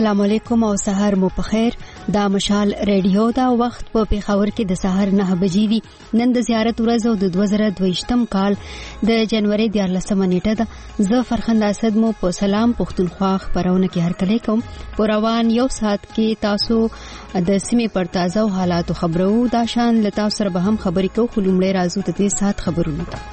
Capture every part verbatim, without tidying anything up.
السلام علیکم او سحر مو پخیر. دا مشال ریډیو دا وخت په پیښور کې د سحر نه بجې دي. نن د زیارت ورځ او د دوه زره دویشتم کال د جنوري دیارلسمه نیټه ده. زه فرخنده اسد مو په سلام پښتونخوا خبرونه کې هرکلی کوم. په روان یو ساعت کې تاسو د سیمې پر تازه او حالاتو خبرو دا شان لتا سره به هم خبرې کوو. خلومړی راځو ته دې سات خبرونه ته.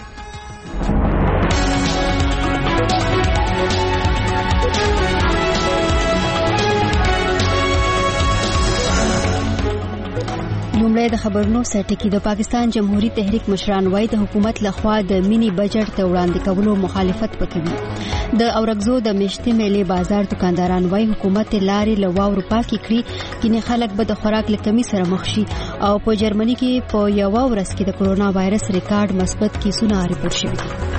لومړی د خبرونو سرټکی. د پاکستان جمهوریت تحریک مشران وایي د حکومت لخوا د مینی بجټ ته وړاندې کولو مخالفت وکوي. د اورګزو د میشتې میلې بازار دکانداران وایي حکومت لارې له واورو پاکې کړي کینې خلک به د خوراک له کمی سره مخ شي. او په جرمني کې په یو ورځ کې د کرونا وایرس ریکارډ مثبت کیسونه راپور شوي دي.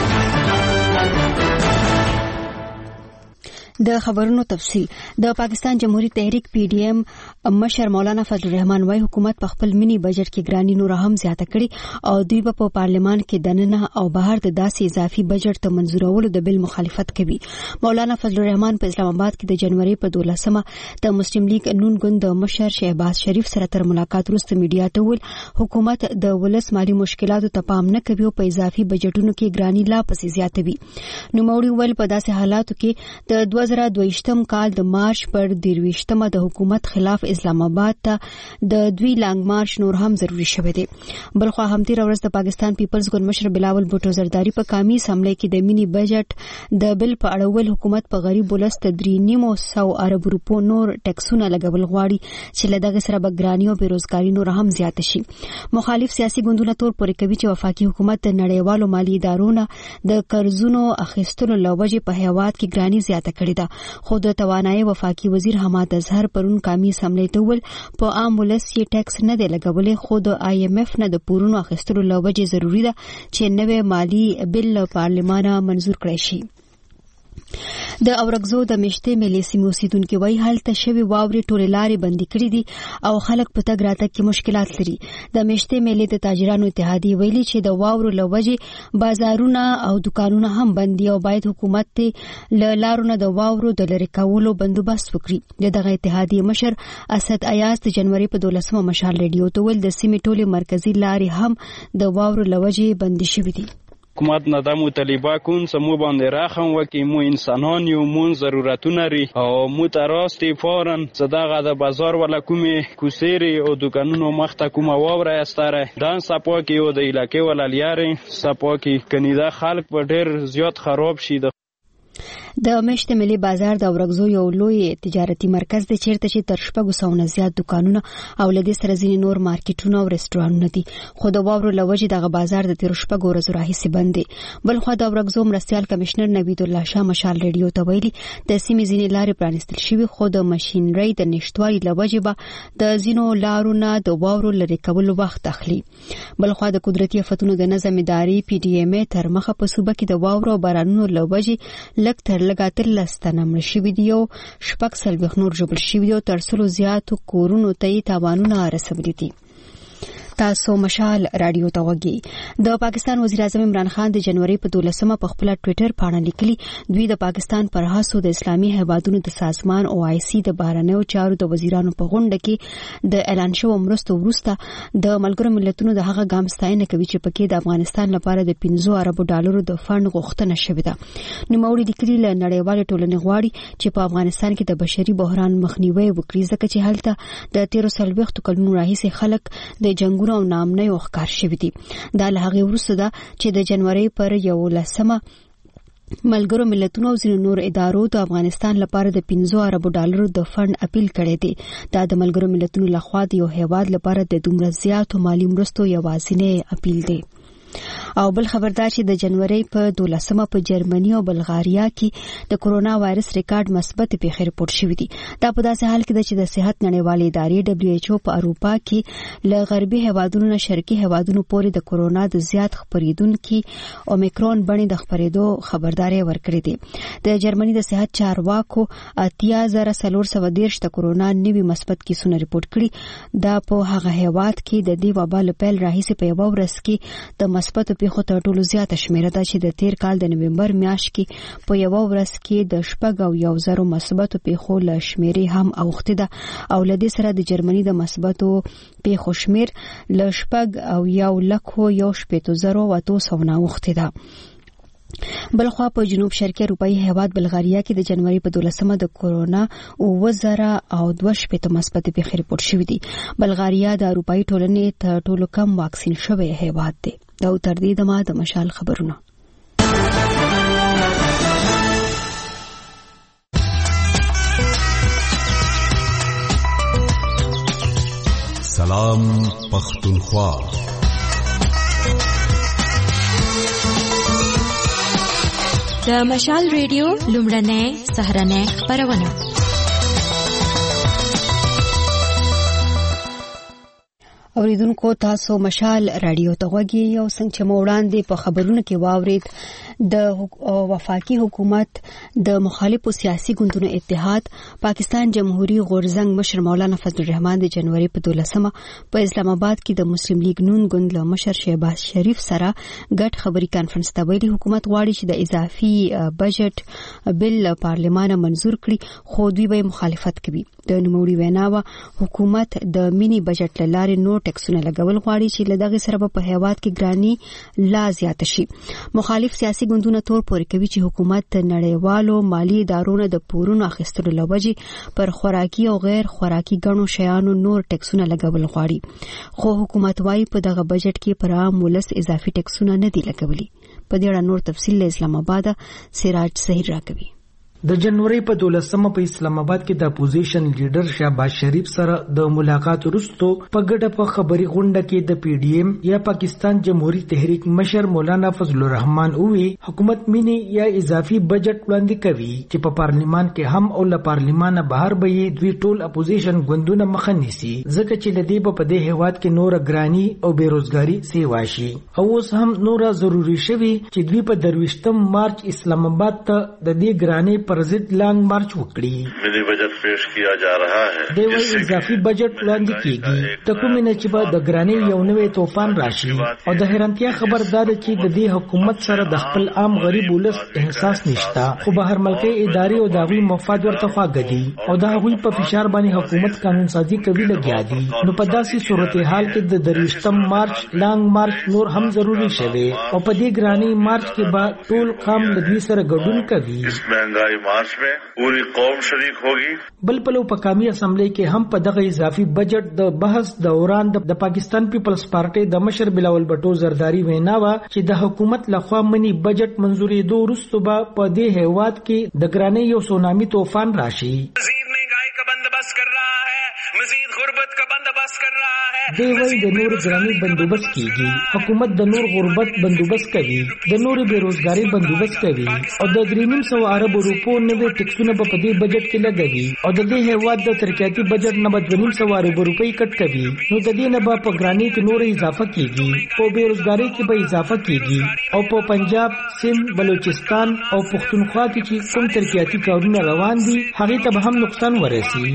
د خبرونو تفصیل. د پاکستان جمهوریت تحریک پی ډی ایم مشر مولانا فضل الرحمن وايي حکومت په خپل مینی بجټ کې ګرانی نور هم زیاته کړي او دوی په پارلیمان کې دننه او بهر د داسې اضافي بجټ ته منظورولو د بل مخالفت کوي. مولانا فضل الرحمن په اسلام آباد کې د جنوري په دولسمه د مسلم لیگ نون ګوند د مشر شهباز شریف سره تر ملاقات وروسته میډیا ته ویل حکومت د ولس مالی مشکلاتو ته پام نه کوي او په اضافي بجټونو کې ګرانی لا پسې زیاتوي. نو موري ول په داسې حالاتو کې د دوه زره دویشتم کال د مارچ پر دیرویشتمه د حکومت خلاف اسلام آباد ته د دوی لانګ مارچ نور هم ضروری شوه دی. بلخو هم تیر ورځ د پاکستان پیپلز ګوند مشر بلاول بوټو زرداری په کامی سملې کې د مینی بجټ د بل په اړول حکومت په غریب ولس تدری نیمو سو ارب روپو نور ټیکسونه لګول غواړي چې لدغه سره بګرانی او بیروزګاری نور هم زیات شي. مخالف سیاسي ګوندونه تور پورې کوي چې وفاقي حکومت د نړیوالو مالی ادارونو د قرضونو اخیستلو لوجه په هیواد کې ګرانی زیاته کړې ده. خو د توانایي وفاقي وزیر حماد اظهر پرون کامی سملې ته ول په عام ولس یې ټیکس نه دی لګولې خو د آی ایم ایف نه د پورونو اخیستلو لوجه ضروری ده چې نوې مالی بل پارلمان منزور کړي شي. د اورګزو د میشتې میلې سیمې اوسیدونکو وایي هلته شوي واورې ټولې لارې بندي کړې دي او خلک په تګ راتګ کې مشکلات لري. د میشتې میلې د تاجرانو اتحادیې ویلي چې د واورو له وجې بازارونه او دکانونه هم بند دي او باید حکومت ته له لارو نه د واورو د لرې کولو بندوبست وکړي. د دغه اتحادیې مشر اسد ایاز د جنوري په دولسمه مشال ریډیو ته ویل د سیمې ټولې مرکزي لارې هم د واورو له وجې بندي شوي دي. حکومت نه د مطالبه کوم سمو باندې راخم وکي مو انسانان یو مون ضرورتونه لري او مو تراستي فورن صداغه د بازار ولا کومه کوسيري او دکانونو مخته کومه واوره استاره دان سپو کې او د علاقې ولا لیاري سپو کې کنيدا خلک په ډېر زیات خراب شي. د میشتې ملي بازار د اورګزو یو لوی تجارتي مرکز دی چیرته چې تر شپږو سوو نه زیات دکانونه او له دې سره ځینې نور مارکیټونه او رستورانونه دي. خو د واورو له وجې دغه بازار د تیرو شپږو ورځو راهیسې بند دی. بلخوا د اورګزو مرستیال کمشنر نوید الله شاه مشال ریډیو ته ویلي د سیمې ځینې لارې پرانیستل شوي خو د ماشینرۍ د نشتوالي له وجې به د ځینو لارو نه د واورو لرې کولو وخت اخلي. بلخوا د قدرتي آفتونو د نظم ادارې پی ډی ایم تر مخه په صوبه کې د واورو او بارانونو له وجې لږ تر لګاتر لستنه مړ شوي دي او شپږ څلوېښت نور ژوبل شوي دي او تر سلو زیاتو کورونو ته یې تاوانونه رسولي دي. تاسو مشال رادیو ته وګورئ. د پاکستان وزیر اعظم عمران خان د جنوري په دولسمه په خپل ټوئیټر باندې لیکلي دوی د پاکستان پر هڅو د اسلامي هیوادونو د سازمان او آی سی د بهرنیو چارو د وزیرانو په غونډه کې د اعلان شوو مرستو وروسته د ملګرو ملتونو د هغه ګام ستاینه کوي چې پکې د افغانستان لپاره د پنځه اربو ډالرو د فند غوښتنه شوې ده. نوموړي لیکلي له نړیوال ټولنې غواړي چې په افغانستان کې د بشري بحران مخنیوي وکړي ځکه چې هلته د تیرو څلوېښتو کلونو راهیسې خلک د جنگ او نامنۍ او ښکار شوي دي. دا له هغې وروسته ده چې د جنوري پر یولسمه ملګرو ملتونو او ځینو نور ادارو د افغانستان لپاره د پنځه اربو ډالرو د فند اپیل کړی دی. دا د ملګرو ملتونو لخوا د یو هیواد لپاره د دومره زیاتو مالی مرستو یوازینی اپیل دی. او بل خبردار چې د جنوري په دولسمه په جرمني او بلغاریا کې د کرونا وایرس ریکارډ مثبت پیښې رپورټ شوې دي. دا په داسې حال کې ده چې د صحت نړیوالې ادارې دبليو ایچ او په اروپا کې له غربي هیوادونو نه شرقي هیوادونو پورې د کرونا د زیات خپریدونکو اومیکرون بڼې د خپرېدو خبرداري ورکړې ده. د جرمني د صحت چارواکو اتیا زره څلور سوه دېرش د کرونا نوي مثبت کیسونه رپورټ کړي. دا په هغه هیواد کې د دې وبا له پیل راهیسې په یوه ورځ کې د مثبتو پیښو تر ټولو زیاته شمیره ده چې د تیر کال د نومبر میاشت کې په یو ورځ کې د شپږ او یو زرو مثبتو پیښو له شمیرې هم اوښتې ده او له دې سره د جرمني د مثبتو پیښو شمیر له شپږ او یو لکو یو شپېتو زرو واتو سوونه اوښتې ده. بلخوا په جنوب شرقي اروپایي هیواد بلغاریا کې د جنوري په دولسمه د کورونا اووه زره او دوه شپېته مثبت پیښې ریپورت شوې دي. بلغاریا د اروپایي ټولنې تر ټولو کم واکسین شوی هیواد دی. دا تر دې دمه د مشال خبرونه. سلام پختونخوا. د مشال ریډیو لومړنۍ سهارنۍ خبرونه. اوریدونکو تاسو مشال رادیو ته غوږی یو څنګه چې موړاندې په خبرونه کې واورید د وفاقي حکومت د مخالفو سیاسي ګوندونو اتحاد پاکستان جمهوریت غورزنګ مشر مولانا فضل الرحمن د جنوري په دولسمه په اسلام آباد کې د مسلم لیگ نون ګوند له مشر شهباز شریف سره ګډ خبري کانفرنس ته ویلي حکومت غواړي چې د اضافي بجټ بل پارلمان منزور کړي خو دوی به مخالفت کوي. د نوموړي ویناوه حکومت د مینی بجټ لارې نور ټیکسونه لګول غواړي چې له دغه سره په هیواد کې ګرانی لا زیات شي. مخالف سیاسي ګوندونه تور پورې کوي چې حکومت نړیوالو مالی ادارو د پورونو اخیستلو لوجې پر خوراکي او غیر خوراکي ګڼو شیانو نور ټیکسونه لګول غواړي خو حکومت وايي په دغه بجټ کې پر عام ولس اضافي ټیکسونه نه دي لګولي. په دې اړه نور تفصیل له اسلام آباد سراج سهیر راکوي. د جنوري په دولسمه په اسلام آباد کې د اپوزیشن لیډر شهباز شریف سره د ملاقات وروسته په ګډه په خبري غونډه کې د پی ډی ایم یا پاکستان جمهوریت تحریک مشر مولانا فضل الرحمن وی حکومت مینی یا اضافي بجټ وړاندې کوي چې په پارلیمان کې هم او له پارلیمانه بهر به دوی ټول اپوزیشن ګوندونه مخه نیسي ځکه چې لدی په دې هیواد کې نور ګرانی او بیروزګاری سیوا شي او اوس هم نور ضروری شوی چې دوی په درويشتم مارچ اسلام آباد ته د دې ګرانی پر ضد لانګ مارچ وکړي. ملي بجټ پیش کیا جا رہا ہے. د وی اضافي بجټ وړاندې کیږي. د کومې نه چې به د ګرانی یو نوې طوفان راشي او د حیرانتیا خبردار چې د دې حکومت سره د خپل عام غریب ولس احساس نشتا خو بهر ملکي ادارې او داوی مفاد ورته خواګدي او دا غوي په فشار باندې حکومت قانون سازي کوي لګیا دي. نو په داسې صورتحال کې د درويشتم مارچ لانګ مارچ نور هم ضروری شوی او په دې ګرانی مارچ کې به ټول قوم د دې سره ګډون کوي. اس مهنګای مارچ میں پوری قوم شریک ہوگی. بل پلو په قومي اسمبلی کې هم په دغه اضافي بجټ د بحث دوران د پاکستان پیپلز پارټي د مشر بلاول بټو زرداری ویناوه چې د حکومت لخوا منی بجټ منزوري دوه وروسته به په دې هیواد کې د ګرانی یو سونامي طوفان راشي. مزید مہنگائی کا بندوبست کر رہا ہے, مزید غربت کا بندوبست کر رہا ہے. دی وی د نور ګرانی بندوبست کیږي. حکومت د نور غربت بندوبست کوي, د نور بیروزګاری بندوبست کوي او د درې نیم سو ارب روپو نوې ټیکسونه په دې بجټ کې لګوي او د دې هیواد د ترقیاتي بجټ نه د دوه نیم سو ارب روپۍ کټ کوي. نو د دې نه په ګرانی کې نور اضافه کیږي, په بیروزګاری کې به اضافه کیږي او په پنجاب, سند, بلوچستان او پښتونخوا کې چې کوم ترقیاتي کارونه روان دي هغه ته به هم نقصان ورسي.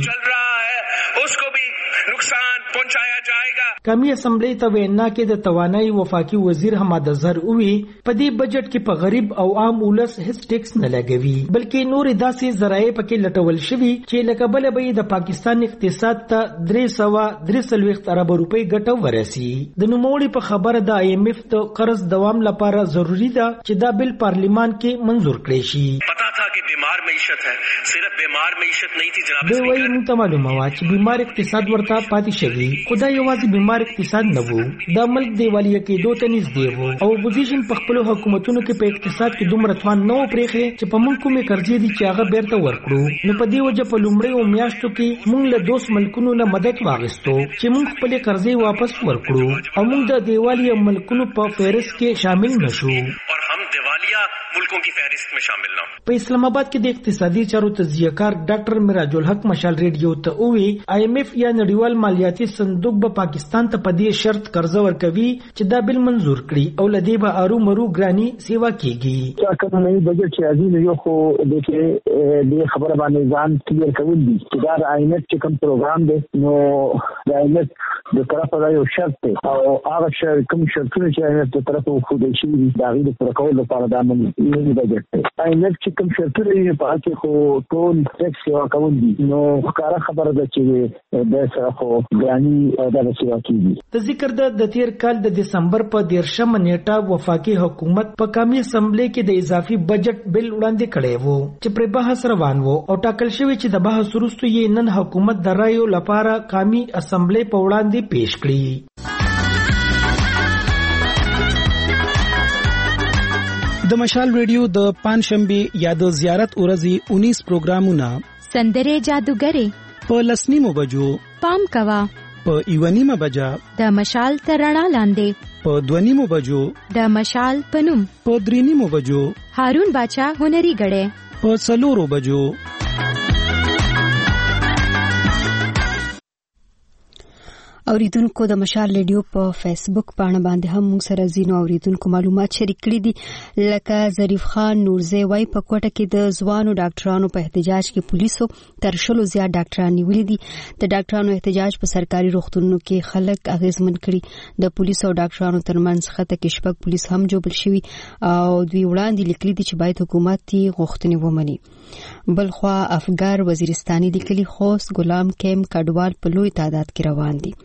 قومي اسمبلی ته وینا کې د توانایي وفاقي وزیر حماد اظهر وی په دې بجټ کې په غریب او عام ولس هیڅ ټیکس نه لګوي بلکې نور داسې ذرایع پکې لټول شوي چې لکه بل به د پاکستان اقتصاد ته درې سوه درې څلوېښت ارب روپۍ ګټه ورسي. د نوموړي په خبره د آی ایم ایف د قرض دوام لپاره ضروری ده چې دا بل پارلیمان کې منظور کړي شي. پتا تھا کہ بیمار معیشت ہے, صرف بیمار معیشت نہیں تھی جناب اسپیکر. دوی موږ ته معلومه وه چې بیمار اقتصاد ورته پاتې شوی, خدای یوازې بیمار اقتصاد نه وو, د ملک دیوالیه کېدو ته نږدې وو او اپوزیشن په خپلو حکومتونو کې په اقتصاد کې دومره توان نه و پرېښی چې په موږ کومې قرضې دي چې هغه بیرته ورکړو. نو په دې وجه په لومړیو میاشتو کې موږ له دوست ملکونو نه مدد واخیستو چې موږ خپلې قرضې واپس ورکړو او موږ د دیوالیه ملکونو په فهرست کې شامل نشو اور ہم دیوالیہ ملکوں کی فہرست میں شامل نہ. په اسلام آباد کې د اقتصادي چارو تجزیه‌کار ډاکټر میراج الحق مشال ریډیو ته ووی آی ایم ایف یا نړیوال مالیاتي صندوق به پاکستان ته په دې شرط قرضه ورکوي چې دا بل منظور کړي او لدې به ارو مرو ګرانی سیوا کیږي. چې کوم نوی بجټ چې عزیز یو خو د کې د خبره باندې ځان کلیر کول دي چې دا آی ایم ایف چې کوم پروګرام دی نو د آی ایم ایف د طرفه دا یو شرط دی او هغه شرط کوم شرطونه چې امنیت د طرفه خو د شي دا غي د پوره کولو لپاره د عمل نه بجټ دی امنیت چې کوم شرطونه یې په هغه خو ټول ټیکس یو کول دي نو ښکارا خبره ده چې د سره خو ګرانی د وسیله کیږي. د ذکر د تیر کال د دسمبر په دیرشم نیټه وفاقي حکومت په قومي اسمبلی کې د اضافي بجټ بل وړاندې کړی وو چې پر بحث روان وو او ټاکل شوی چې د بحث وروسته یې نن حکومت د رایو لپاره قومي اسمبلی په وړاندې پیش کړی. د مشال ریډیو د پنځشنبه یا د زیارت ورځې انیس پروګرامونه سندره جادوګری په لسنیمو بجو پام کوا په ایونیمه بجا د مشال ترڼا لاندې په دونیمو بجو د مشال پنوم په درینیمو بجو هارون باچا هنري غړې په څلورو بجو. اوریدونکو د مشال ریډیو په فیسبوک باندې باندې هم موږ سره زینو اوریدونکو معلومات شریک کړي دي لکه ظریف خان نورزی وای په کوټه کې د ځوانو ډاکټرانو په احتجاج کې پولیسو تر شلو زیات ډاکټران نیولي دي. د ډاکټرانو احتجاج په سرکاري روغتونونو کې خلک اغیزمن کړي. د پولیسو او ډاکټرانو ترمنځ خطه کې شپږ پولیس هم جوړ شوي او دوی وړاندې لیکلي دي چې باید حکومت یې غوښتنې ومني. بلخوا افغار وزیرستاني لیکلي خوست ګلام کیم کډوال په لوی تعداد کې روان دي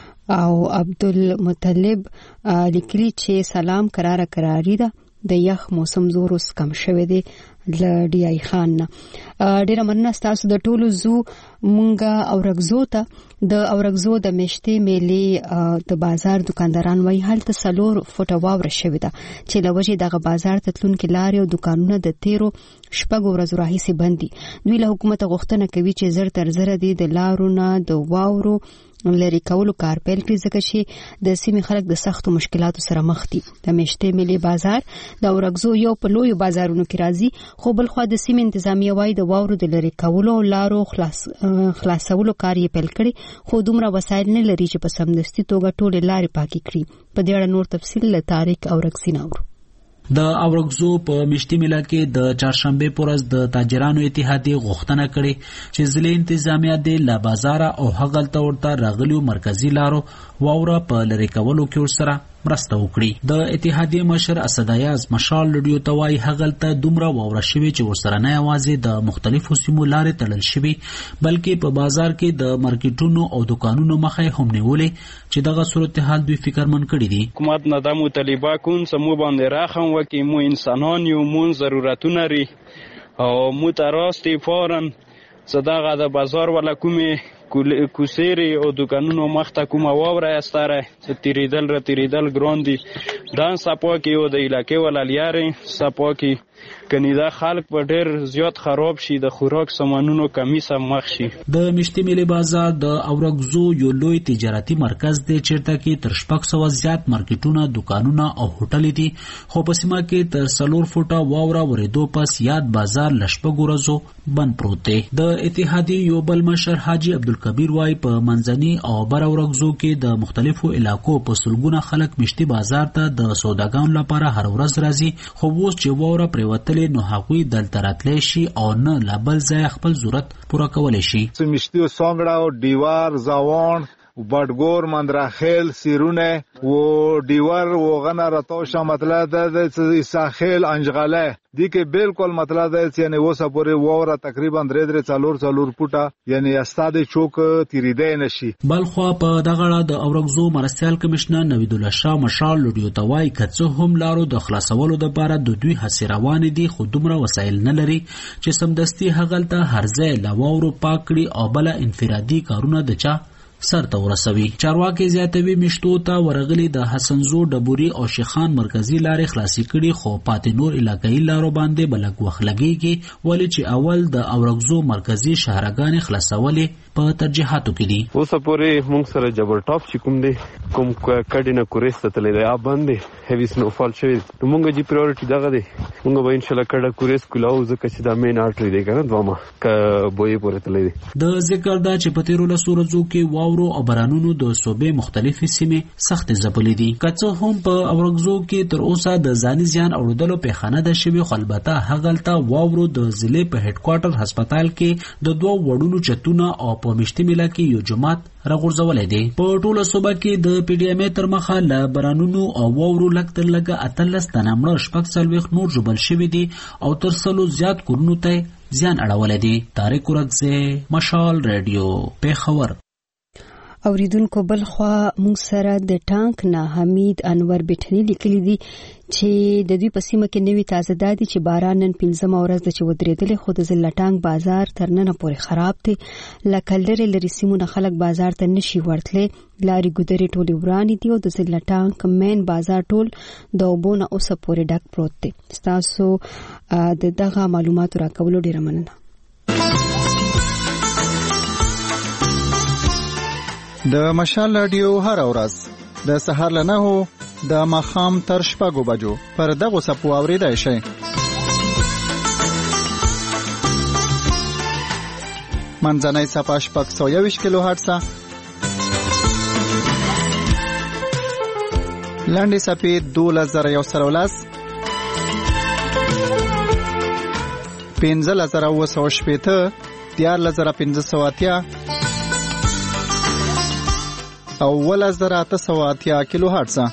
او عبدالمطلب لیکلي چې سلام قراره قراری ده د یخ موسم زور اوس کم شوه دی ل ډی آی خان نه. ډیره مننه تاسو د ټولو زو مونږه اورغزو ته د اورغزو د میشتې میلې د بازار دکانداران وای هلته سلور فوټه واوره شوې ده چې لوجه دغه بازار ته تلونکي لارې او دکانونه د تیرو شپږ ورځو راهیسې بندي. دوی له حکومت غوښتنه کوي چې زر تر زر دي د لارونو د واورو لري کولو کار پیل کړي ځکه چې د سیمې خلک د سختو مشکلاتو سره مخ دي. د میشتې میلې بازار د اورغزو یو په لوی بازارونو کې راځي خو بل خو د سیمې انتظامیه وای د واورو د لري کولو لارو خلاص خلاصولو کار یې پیل کړي خو دومره وسایل نه لري چې په سمدستي توګه ټول لارې پاکي کړي. په دې اړه نور تفصیل له طارق اورغزي نورو. د اورغزو په مشتي میله کې د چهارشنبه پورز د تاجرانو اتحادیه غوښتنه کړې چې ضلع انتظامیه د لا بازار او هغلته ورته راغلیو مرکزی لارو واوره په لری کولو کې ورسره مرسته وکړي. د اتحادیه مشر اسد ایاز مشال لډیو توای هغلته دومره واوره شوی چې ورسره نه یوازې د مختلفو سیمو لارې تړل شوی بلکې په بازار کې د مارکیټونو او دکانونو مخې هم نیولې چې دغه صورتحال دوی فکرمن کړی دي. حکومت نه د مطالبه کون سمو باندې راخم وکي مو انسانان یو مون ضرورتونه لري او مو تراستی فورن صداغه د بازار ولا کومه کوسيري او دکانونو مخته کومه واوره استاره تیریدل را تیریدل ګراندي دان سپو کې او د علاقې وللیاري سپو کې کني دا خلک په ډېر زیات خراب شي د خوراک سامانونو کمی سم مخ شي. د مشتي میلې بازار د اورغزو یو لوی تجارتي مرکز دی چیرته کې تر شپږ سوه زیات مارکیټونه دکانونه او هوټل دي خو په سیمه کې تر څلور فوټه واوره ورېدو پس یاد بازار لشپږ ورځو بند پروت دی. د اتحادیې یو بل مشر حاجی عبدالکبیر وای په منځني او بر اورغزو کې د مختلفو علاقو په سلګونه خلک مشتي بازار ته د سوداګانو لپاره هر ورځ راځي خو اوس چې واوره پریوتلې نو هغوی دلته راتلی شي او نه لا بل ځای خپل ضرورت پوره کولی شي. مشتي او سانګړه او دیوار زاوان بادګور مندراخیل سیرونه و دیوار و غنا راتوشه مطلب ده د ساحل انجغله دي کې بالکل مطلب ده چې نه وسه پورې ووره تقریبا درې درې څلور څلور فوټه یعنی استاد چوک تیریدای نشي. بلخو په دغه د اورغزو مرستيال کمشنر نوید الله شاه مشال لډیو توای کڅه هم لارو د خلاصولو د لپاره د دوی هڅې روانې دي خو دومره وسایل نه لري چې سمدستي هغلته هرځای لاوورو پاکړي او بل انفرادي کارونه د چا سر ته ورسوي. چارواکي زیاتوي مشتو ته ورغلي د حسنزو ډبوري او شیخان مرکزی لارې خلاصي کړي خو پاتې نور علاقايي لارو باندې بلک وخت لګيږي ولې چې اول د اورغزو مرکزی شهرګان خلاصولې په ترجیحاتو کې دي. اوس پورې موږ سره جبل ټاپ چې کوم دي کوم کډینه کورېسته تللی دی باندې هیوی سنو فال شوی نو موږ جی پرایورټي دغه دی موږ به ان شاء الله کډه کورېس کولاو ځکه چې دا مین آرټري دی کنه دوامه ک بوې پورې تللی دی. د ذکر دا چې په تیرو لسو ورځو کې واورو او بارانونو د صوبې مختلفې سیمې سخت ځپلې دي. که څه هم په اورغزو کې تر اوسه د ځاني زیان اورېدلو پیښانه ده شوې خو البته هغلته واورو د ضلع په هډ کوارټر هسپتال کې د دوه وړونو چتونه او په مشتي میله کې یو جومات راغورځولې دي. په ټوله صوبه کې د پی ډي ایم تر مخه له بارانونو او واورو لږ تر لږه اتلس تنه مړه، شپږ څلوېښت نور ژوبل شوي دي او تر سلو زیات کورونو ته زیان اړولی دی. طارق ورکزی، مشال رادیو، پیښور. اوریدونکو بل خوا موږ سره د ټانک نه حمید انور بیٹنی لیکلی دي چې د دوی په سیمه کې نوی تازه دادي چې باران نن پنځمه ورځ د چې ودرېدلې، خو د ضلع ټانک بازار تر ننه پورې خراب دی. لکه لرې لرې سیمونه خلک بازار ته نشي ورتلی، لارې ګودرې ټولې ورانې دي او د ضلع ټانک مین بازار ټول د اوبو نه اوسه پورې ډک پروت دی. ستاسو د دغه معلوماتو راکولو ډېره مننه. د مشال رادیو هر ورځ د سهار له نهو د ماښام تر شپږو بجو پر دغو څپو اورېدای شئ. منځنۍ څپه شپږ سوه یوویشت کیلو هرټزه، لنډې څپې دولس زره یو سل او لس، پنځلس زره اووه سوه شپېته، دیارلس زره پنځه سوه اتیا او اوولس زره اته سوه اتیا کیلو هرټزه.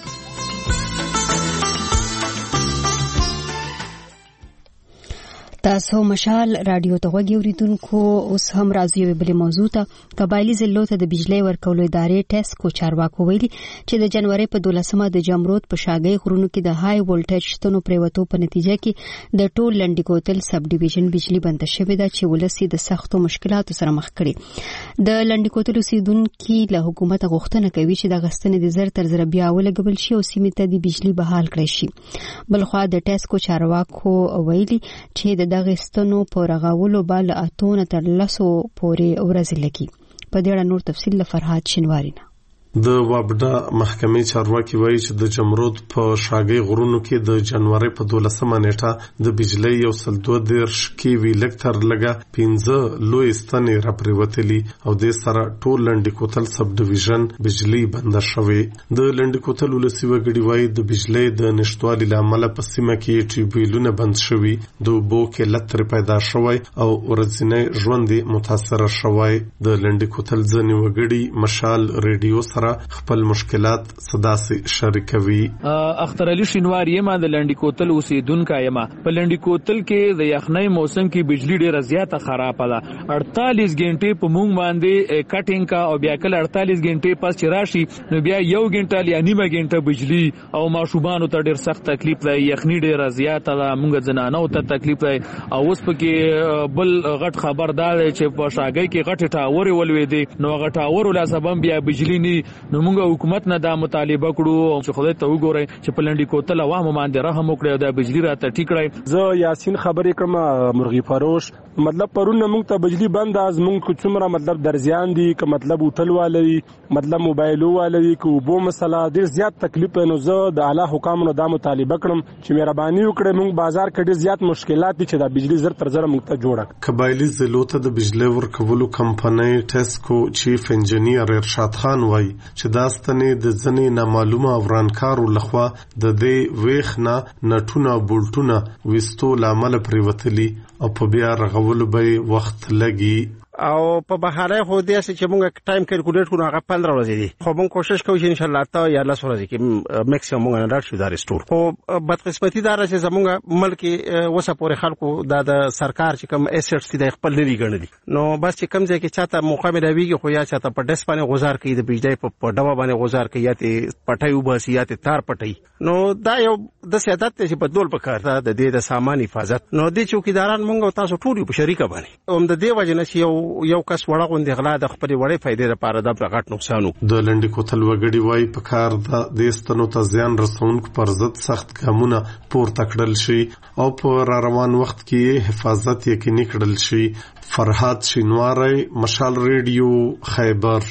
تاسو مشال رادیو ته غوږی اوریدونکو. اوس هم راځو یوې بلې موضوع ته. قبایلي ضلعو ته د بجلی ورکولو ادارې ټیسکو چارواکو ویلي چې د جنوري په دولسمه د جمرود په شاګۍ غرونو کې د های ولټیج شتنو پریوتو په نتیجه کې د ټول لنډی کوتل سب ډیویژن بجلی بند شوې ده چې ولسی د سختو مشکلاتو سره مخ کړي. د لنډی کوتل اوسیدونکو له حکومت غوښتنه کوي چې د غستنې د زر تر زر بیا ولګول شي او سیمې ته د بجلی بحال کړي شي. بلخوا د ټیسکو چارواکو ویلي چې د دغستونو په رغولو بل اتونه تر لسو پورې ورځ لګي. په دې اړه نور تفصیل له فرهاد شینواری نه. د وابډا محکمې چارواکي وایي چې د جمرود په شاګۍ غرونو کې د جنوري په دولسمه نیټه د بجلی یو سل دوه دېرش کیوي لږ تر لږه پنځه لوی ستنې راپریوتلي او د سره ټول لنډی کوتل سب ډیویژن بجلی بنده شوې. د لنډی کوتل ولسی وګړي وایي د بجلی د نشټوالي له امله په سیمه کې ټیوبویلونه بند شوي، د اوبو قلت ترې پیدا شوی او ورځنی ژوند متاثر شوی. د لنډی کوتل ځینې وګړي مشال ریډیو سره خپل مشکلات صداسي شریکوي. اختر علي شینواری ما د لنډی کوتل اوسیدونکو یم. په لنډی کوتل کې د یخنۍ موسم کې بجلی ډیره زیاته خراب ده. اړتالیس غنټې په مونږ باندې کټینګ کا او بیا کله اړتالیس غنټې پس چې راشي نو بیا یو غنټه یا نیمه غنټه بجلی او ماشوبانو ته ډیر سخت تکلیف دی. یخنۍ ډیره زیاته ده، مونږ زنانو ته تکلیف دی. او اوس پکې بل غټ خبردار چې په شاګۍ کې غټ ټاور ولوي نو غټ ټاور له سبب بیا بجلی نه نو موږ حکومت نه دا مطالبه کړو چې خدای ته وګورئ چې په لنډی کوتل عوامو باندې رحم وکړي او د بجلی راته ټیک کړي. زه یاسین خبرې کوم مرغی فروش. مطلب پرونه موږ ته بجلی بند از موږ څومره مطلب درزیان دي که مطلب هوټل والي مطلب موبایلو والي که وبو مسله ډیر زیات تکلیف. نو زه د اعلی حکامو دا مطالبه کړم چې مهرباني وکړي موږ بازار کې ډیر زیات مشکلات دي چې د بجلی زر تر زر موږ ته جوړه. قبایلی ضلعو ته د بجلی ورکولو کمپنۍ ټیسکو چیف انجینیر ارشاد خان وایي چې دا ستنې د ځنې نامعلومه افرانکارو لخوا د دې ویخ نه نټونه بولټونه وستو لامل پریوتلی او په بیا رغولو به وخت لګي. او په بهاره خو دې چې موږ ټایم کیلکولیټ کړو هغه پندرہ ورځې دي، خو موږ کوشش کوو چې ان شاء الله تا یا لس ورځې کې میکسیمم موږ نه راځو دا ریسټور. خو بدقسمتي دا چې زموږ ملک وسه پورې خلکو دا د سرکار چې کوم ایسټس دي خپل لري ګڼلي. نو بس چې کوم ځای کې چاته موقع ملويږي خو یا چاته په ډیس باندې غوزار کوي د بجلی په ډبه باندې غوزار کوي یا ته پټي وباسي یا ته تار پټي. نو دا یو د سیادت چې په دول پکار ده د دې د سامان حفاظت. نو د چوکیداران موږ تاسو ټول په شریکه باندې هم د دې وجه نشي یو یو کس وړه غوندې غلا د خپلې وړې فائدې لپاره د غټ نقصانو. د لنډی کوتل وګړي وایي په کار د دستنو ته زیان رسونکو پر ضد سخت ګامونه پورته کړل شي او په را روان وخت کې حفاظت یقیني کړل شي. فرهاد شینواری، مشال ریډیو، خیبر.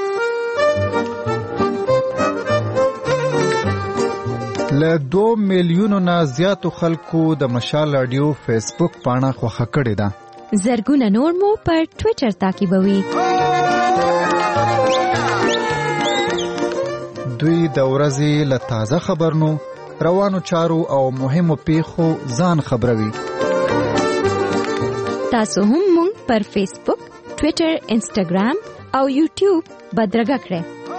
له دو میلیونو نه زیاتو خلکو د مشال رادیو فیسبوک پاڼه خوښه کړې ده. زرګونه نور مو پر ټوئیټر تعقیبوي. دوی د ورځې له تازه خبرونو، روانو چارو او مهمو پیښو ځان خبروي. تاسو هم مونږ پر فیسبوک، ټوئیټر، انسټاګرام او یوټیوب بدرګه کړې.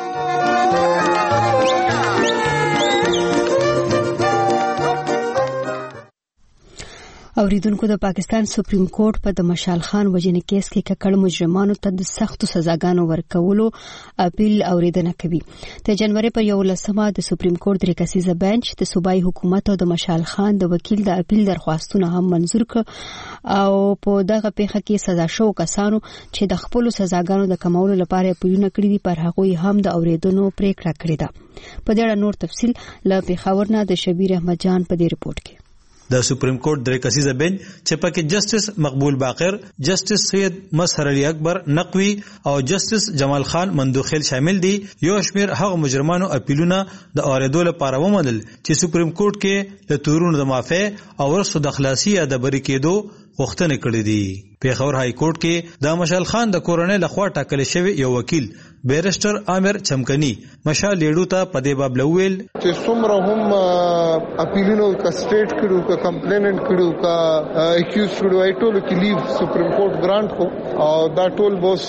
اوریدونکو د پاکستان سپریم کورټ په د مشال خان وژنې کیس کې ککړ مجرمانو ته د سختو سزاګانو ورکولو اپیل اوریدنه کوي. د جنوري په یولسمه د سپریم کورټ درې کسیزه بنچ د صوبایي حکومت او د مشال خان د وکیل د اپیل درخواستونه هم منزور کړ او په دغه پیښه کې سزا شو کسانو چې د خپل سزاګانو د کمولو لپاره اپیلونه کړی دي پر هغوی هم د اوریدنو پریکړه کړې ده. په دې اړه نور تفصیل له پیښور نه د شبیر احمد جان په دې ریپورت کې. د سپریم کورټ درې کسیزه بنچ چې پکې جسټس مقبول باقر، جسټس سید مسحر علی اکبر نقوی او جسټس جمال خان مندوخیل شامل دي، یو شمیر هغه مجرمانو اپیلونه د اوریدو لپاره ومنل چې سپریم کورټ کې د تورونو د معافی او ورسره د خلاصي یا د بری کېدو غوښتنه کړې دي. پیښور های کورټ کې د مشال خان د کورنۍ لخوا ټاکل شوی یو وکیل بیرسټر عامر چمکنی مشال لیډو ته په دې باب لویل چې څومره هم اپیلونو کا سټیټ کړو کا کمپلیننټ کړو کا اکیوز کړو ای ټول کې لیو سپریم کورټ ګرانټ کو او دا ټول بوس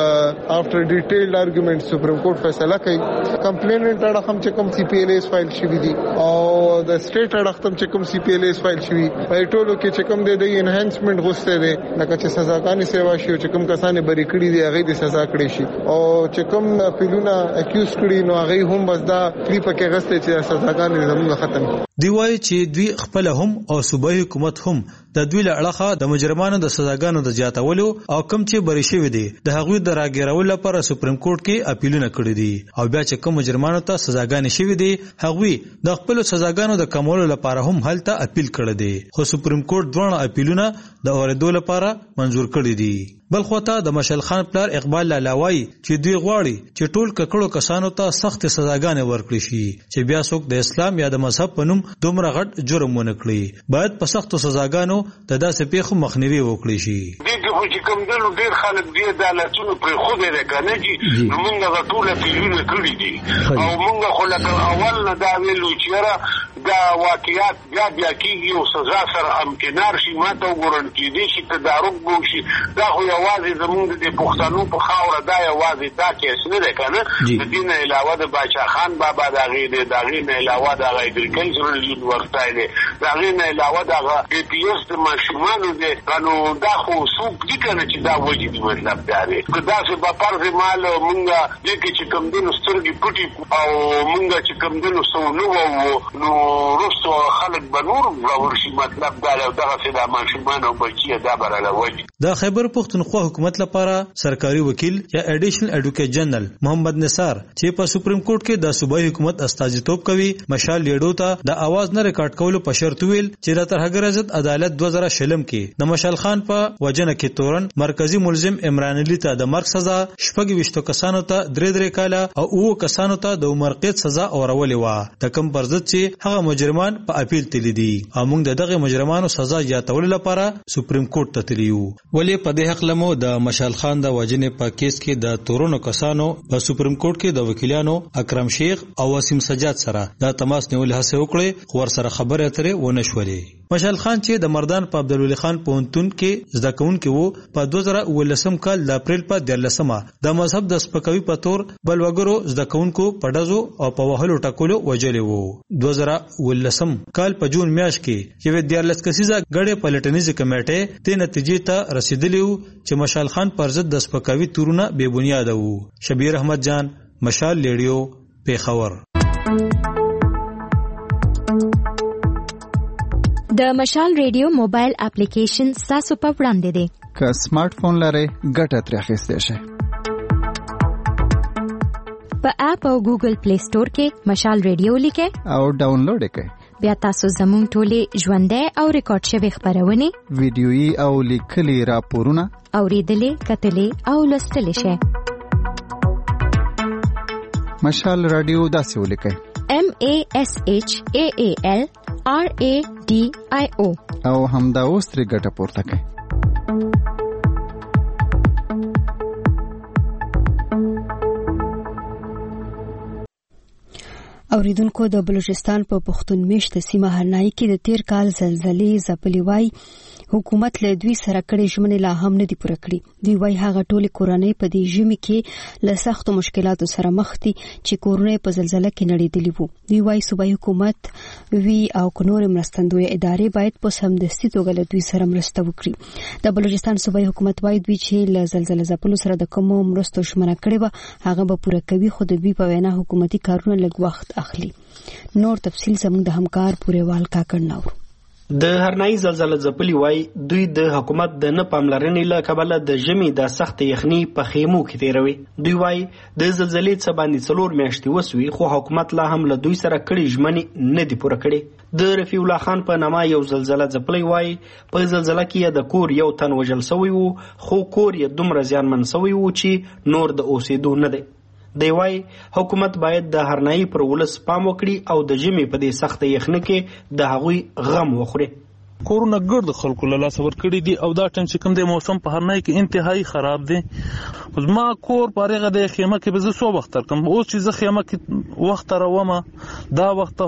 افټر ډیټیلډ ارګومنټ سپریم کورټ فیصله کوي. کمپلیننټ اړه هم چې کوم سی پی ایل ایس فایل شوی دي او د سټیټ اړه هم چې کوم سی پی ایل ایس فایل شوی ای ټول کې چې کوم د انهانسمنت غوښته دي لکه چې سزاګانې سیوا شي چې کوم کسانې بری کړی دي هغه د سزا کړی شي او چې کوم اپیلونه اکیوز کړي نو هغه هم بس دا کلیپ کې غسته چې سزاګانې زموږ ختم. دی وایي چې دوی خپل هم او صوبایي حکومت هم د دوی له اړخه د مجرمانو د سزاګانو د زیاتولو او کم چې بری شوی دي د هغوی د راګیرولو لپاره سپریم کورټ کې اپیلونه کړي دي او بیا چې کوم مجرمانو ته سزاګانې شوی دي هغوی د خپل سزاګانو د کمولو لپاره هم هلته اپیل کړي دي، خو سپریم کورټ دوه اپیلونه د اوریدو لپاره منزور کړي دي. بل خواته د مشال خان پلار اقبال لالاوی چې دوی غواړي چې ټول ککړو کسانو ته سخت سزاګانې ورکړي شي چې بیا څوک د اسلام یا د مذهب په نوم دومره غټ جرم ونه کړي. باید په سختو سزاګانو د داسې پیښو مخنیوي وکړي شي. دغه چې کوم دلو ډیر خلک دی د عدالتونو پر خو دې کنه چې موږ د ټول پیلونه کړی دي او موږ خو لکه اول نه دا ویلو چې دا واقعیت بیا بیا کیږي او سزا سره امکنار شي ماته وګورن کې دي چې تدارک بو شي. دا خو یوازې زموږ د پښتنو په خاوره دا یوازې دا کیس نه ده کنه. د دین علاوه د باچا خان بابا دا غي د داغې نه علاوه دا غي اګریکلچرل یونیورسيټي ده داغې نه علاوه دا ای پی ایس د ماشومانو ده نو دا خو څوک دي کنه چې دا وایي د مطلب دا دی که دا څه په پرځ مال مونږه د کې چې کوم دینو سترګې پټي او مونږه چې کوم دینو سو نو نو رسو خلک بنور ورشي مطلب دا دغه څه د ماشومانو بچي دا براله وایي. د خیبر پختونخوا حکومت لپاره سرکاري وکیل یا ایډیشنل ایډوکیټ جنرال محمد نثار چې په سپریم کورټ کې د صوبایي حکومت استازیتوب کوي مشال لیډو ته د आवाज نه ریکارډ کولو په شرط ویل چې د ترهګر عزت عدالت دوه زره شلم کې د مشال خان په وجنه کې تورن مرکزی ملزم عمران علي ته د مرګ سزا، شپږ ویشتو کسانو ته درې درې کاله او اوه کسانو ته د عمر قید سزا اورولې و. د کم پر ضد چې هغه مجرمان په اپیل تللی دي او موږ دغه مجرمانو سزا زیاتولو لپاره سپریم کورټ ته تللیو. ولې په دې حق لمو د مشال خان د وجنې په کیس کې د تورونو کسانو په سپریم کورټ کې د وکیلانو اکرم شیخ او وسیم سجاد سره د تماس نیول هڅه وکړي خو ور سره خبرې اترې ونه شولې. مشال خان چې د مردان په عبدالولي خان پوهنتون کې زده کوونکی وو په دوه زره اوولسم کال د اپریل په دیارلسمه د مذهب د سپکاوي په تور بل وګړو زده کوونکو په ډزو او په وهلو ټکولو وجلې وو. دوه زره اوولسم کال په جون میاشت کې یو دیارلس کسیزه غړې پلټنیزه کمیټه د نتیجې ته رسیدلی وو چې مشال خان پر ضد د سپکاوي تورونه بے بنیاد وو. شبیر احمد جان، مشال لیډیو، پیښور. د مشال ریډیو موبایل اپلیکیشن تاسو په وړاندې دی. که سمارټ فون لرئ ګټه ترې اخیستی شئ. په اپ او ګوګل پلی سٹور کې مشال ریډیو لیکئ او ډاونلوډ یې کړئ. بیا تاسو زموږ ټولې ژوندۍ او ریکارډ شوي خپرونې، ویډیويي او لیکلي راپورونه اوریدلې، کتلې او لوستلې شئ. مشال رادیو داسې ولیکئ: M A S H A A L R A D I O او همدا اوس ترې ګټه پورته کړئ. اوریدونکو د بلوچستان په پښتون میشت سیمه هرنايي کې د تیر کال زلزلې ځپلې وای حکومت له دوی سره کړي ژمنې لا هم نه دي پوره کړي. دوی وای هغه ټولې کورنۍ په دې ژمي کې له سختو مشکلاتو سره مخ دي چې کورونه په زلزلې کې نړېدلې وو. دوی وای صوبایي حکومت وی او نور مرستندوی ادارې باید په سمدستي توګه له دوی سره مرسته وکړي. د بلوچستان صوبایي حکومت وای دوی چې له زلزلې ځپلو سره د کومو مرستو ژمنه کړې و هغه به پوره کوي، خو د دوی په وینا حکومتي کارونه لږ وخت اخلي. نور تفصیل زموږ د همکار پوریوال کاکړ نور. د هرنايي زلزلې ځپلې وای دوی د حکومت د نه پاملرنې له کبله د ژمي د سخت یخني په خیمو کې تیروي. دوی وای د زلزلې څخه باندې څلور میاشتې وسوي خو حکومت لا هم له دوی سره کړي ژمنې نه دي پوره کړي. د رفیع الله خان په نامه یو زلزلې ځپلې وای په زلزلې کې د کور یو تن وژل شوی وو خو کور یې دومره زیانمن شوی وو چې نور د اوسېدو نه دی. دی وای حکومت باید د هرنايي پر ولس پام وکړي او د ژمي په دې سخت یخني کې د هغوی غم وخوري. کورونه ګرد خلکو له لاس ورکړي دي او دا ټن چې کوم د موسم په هرنايي کې انتهایی خراب دی. زما کور پارغه د خیمه کې به زه سو وخت تر کوم اوس چې زه خیمه کې وخت راومه دا وخت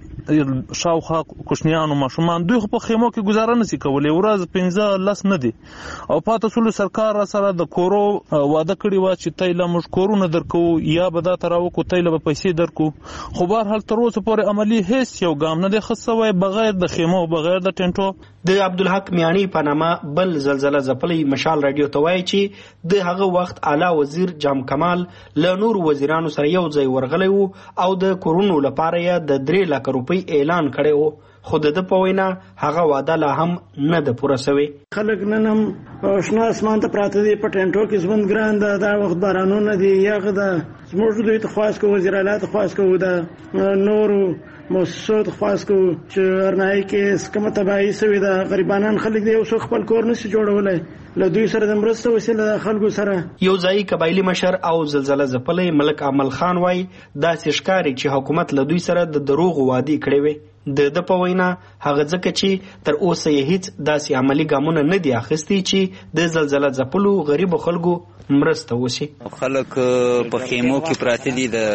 هم شاوخوا کوشنیانو ماشومان دوی په خیمو کې گزاره نشي کولای ورځ پنځه لس نه دي او پاتې سول سرکار را سره د کورو وعده کړی و چې تایله موږ کورونه درکو یا به دا تراو کو تایله به پیسې درکو خو بهر حال تر اوسه پورې عملی هیڅ یو ګام نه دی خصوي بغیر د خیمو بغیر د ټنټو. د عبدالحق میانی په نامه بل زلزلې ځپلې مشال رادیو ته وایي چې د هغه وخت اعلی وزیر جام کمال له نور وزیرانو سره یو ځای ورغلی وو او د کورونو لپاره یې د درې لک روپۍ اعلان کړی وو خو د په وینا هغه وعده لا هم نه ده پوره شوې. خلک نن هم شنه اسمان ته پراته دي په ټنټو کې ژوند ګران ده. دا وخت بارانونه دي یغه ده زموږ دوی ته خواست کوو وزیر اعلی ته خواست کوو د نورو مؤسسو ته خواست کوو چې هرنايي کې کومه تباهي شوې ده غریبانان خلک دي اوس خپل کور نشي جوړولی له دوی سره د مرسته وسیله خلکو سره. یو ځای قبایلی مشر او زلزلې ځپلې ملک عمل خان وای داسې ښکاري چې حکومت له دوی سره د دروغ وعده کړې وي. د د په وینا هغه ځکه چې تر اوسه یې هیڅ داسې عملی ګامونه نه دي اخیستي چې د زلزلې ځپلو غریب خلکو مرسته وشي. خلک په خیمو کې پراته دي د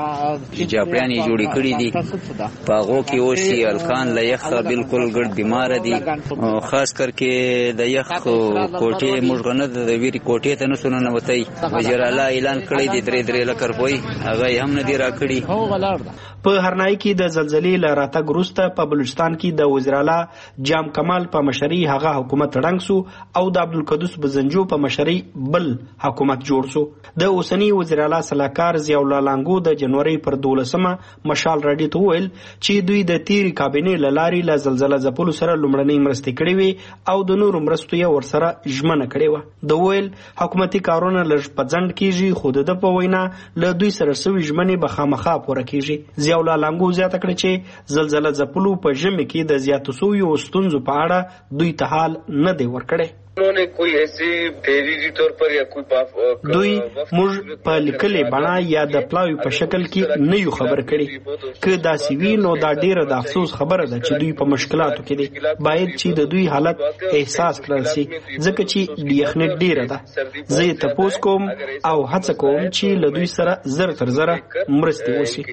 جاپړیانې جوړې کړې دي په هغو کې اوسي الکان له یخه بالکل ګډ بیماره دي خاص کر کې د یخ کوټې موږ نه د ویري کوټې ته نسو ننوتی. وزیر اعلی اعلان کړی دی درې درې لک روپۍ هغه یې هم نه دي راکړي. په هرنايي کې د زلزلې له راتګ وروسته په بلوچستان کې د وزیر اعلی جام کمال په مشرۍ هغه حکومت ړنګ سو او د عبدالقدوس بزنجو په مشرۍ بل حکومت جوړ سو. د اوسنی وزیر اعلی صلاحکار ضیاء الله لانګو د جنوري پر دولسمه مشال راډیو ته ویل چې دوی د تیری کابینې لاري له زلزلې ځپلو سره لومړنۍ مرستې کړې وي او د نورو مرستو یې ورسره ژمنه کړې وه. د ویل حکومتي کارونه لږ په ځنډ کیږي خو د په وینا له دوی سره سوي ژمنې به خامخا پوره کیږي. ضیاء الله لانګو زیاته کړې چې زلزلې ځپلو په ژمي کې د زیاتو سویو ستونزو په اړه دوی ته حال نه دی ورکړی. انہوں نے کوئی ایسی تحریری طور پر یا کوئی دوی موږ په لیکلې بڼه یا د پلاوی په شکل کې نه یو خبر کړي که دا سی وی نو دا ډیره د افسوس خبره ده چې دوی په مشکلاتو کې دي. باید چې د دوی حالت احساس کړل شي ځکه چې یخنۍ ډیره ده. زه یې تپوس کوم او هڅه کوم چې له دوی سره زر تر زره مرستې وشي.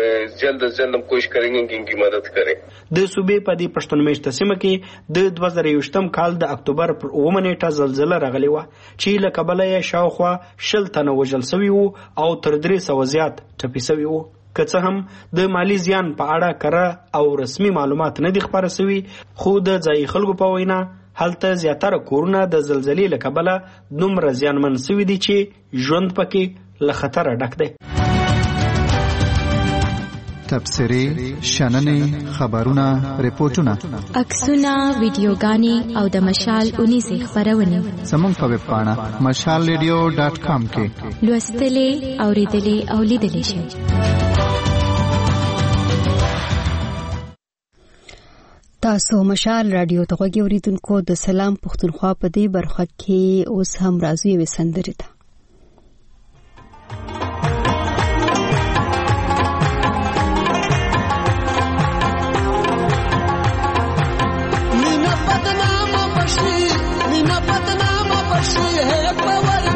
جلد از جلد هم کوشش کریں گے کہ ان کی مدد کریں. د صوبې په دې پښتون میشته سیمه کې د دوه زره یوویشتم کال د اکتوبر پر اوومه نیټه زلزله راغلی وه چې له کبله یې شاوخوا شل تنه وژل سوي وو او تر درې سوه زیات ټپي سوي وو. که څه هم د مالی زیان په اړه کره او رسمي معلومات نه دي خپاره سوي خو د ځایي خلکو په وینا هلته زیاتره کورونه د زلزلې له کبله دومره زیانمن سوي دي چې ژوند پکې له خطره ډک دی. تبصرې، شننې، خبرونه، ریپورتونه، عکسونه، ویډیوګانې او د مشال اونیزې خپرونې زموږ په ویب پاڼه مشال ریډیو ډاټ کام کې لوستلې، اوریدلې او لیدلې شئ. تاسو مشال رادیو ته غوږی اوریدونکو د سلام پښتونخوا په دې برخه کې اوس هم راځي یوې سندرې ته.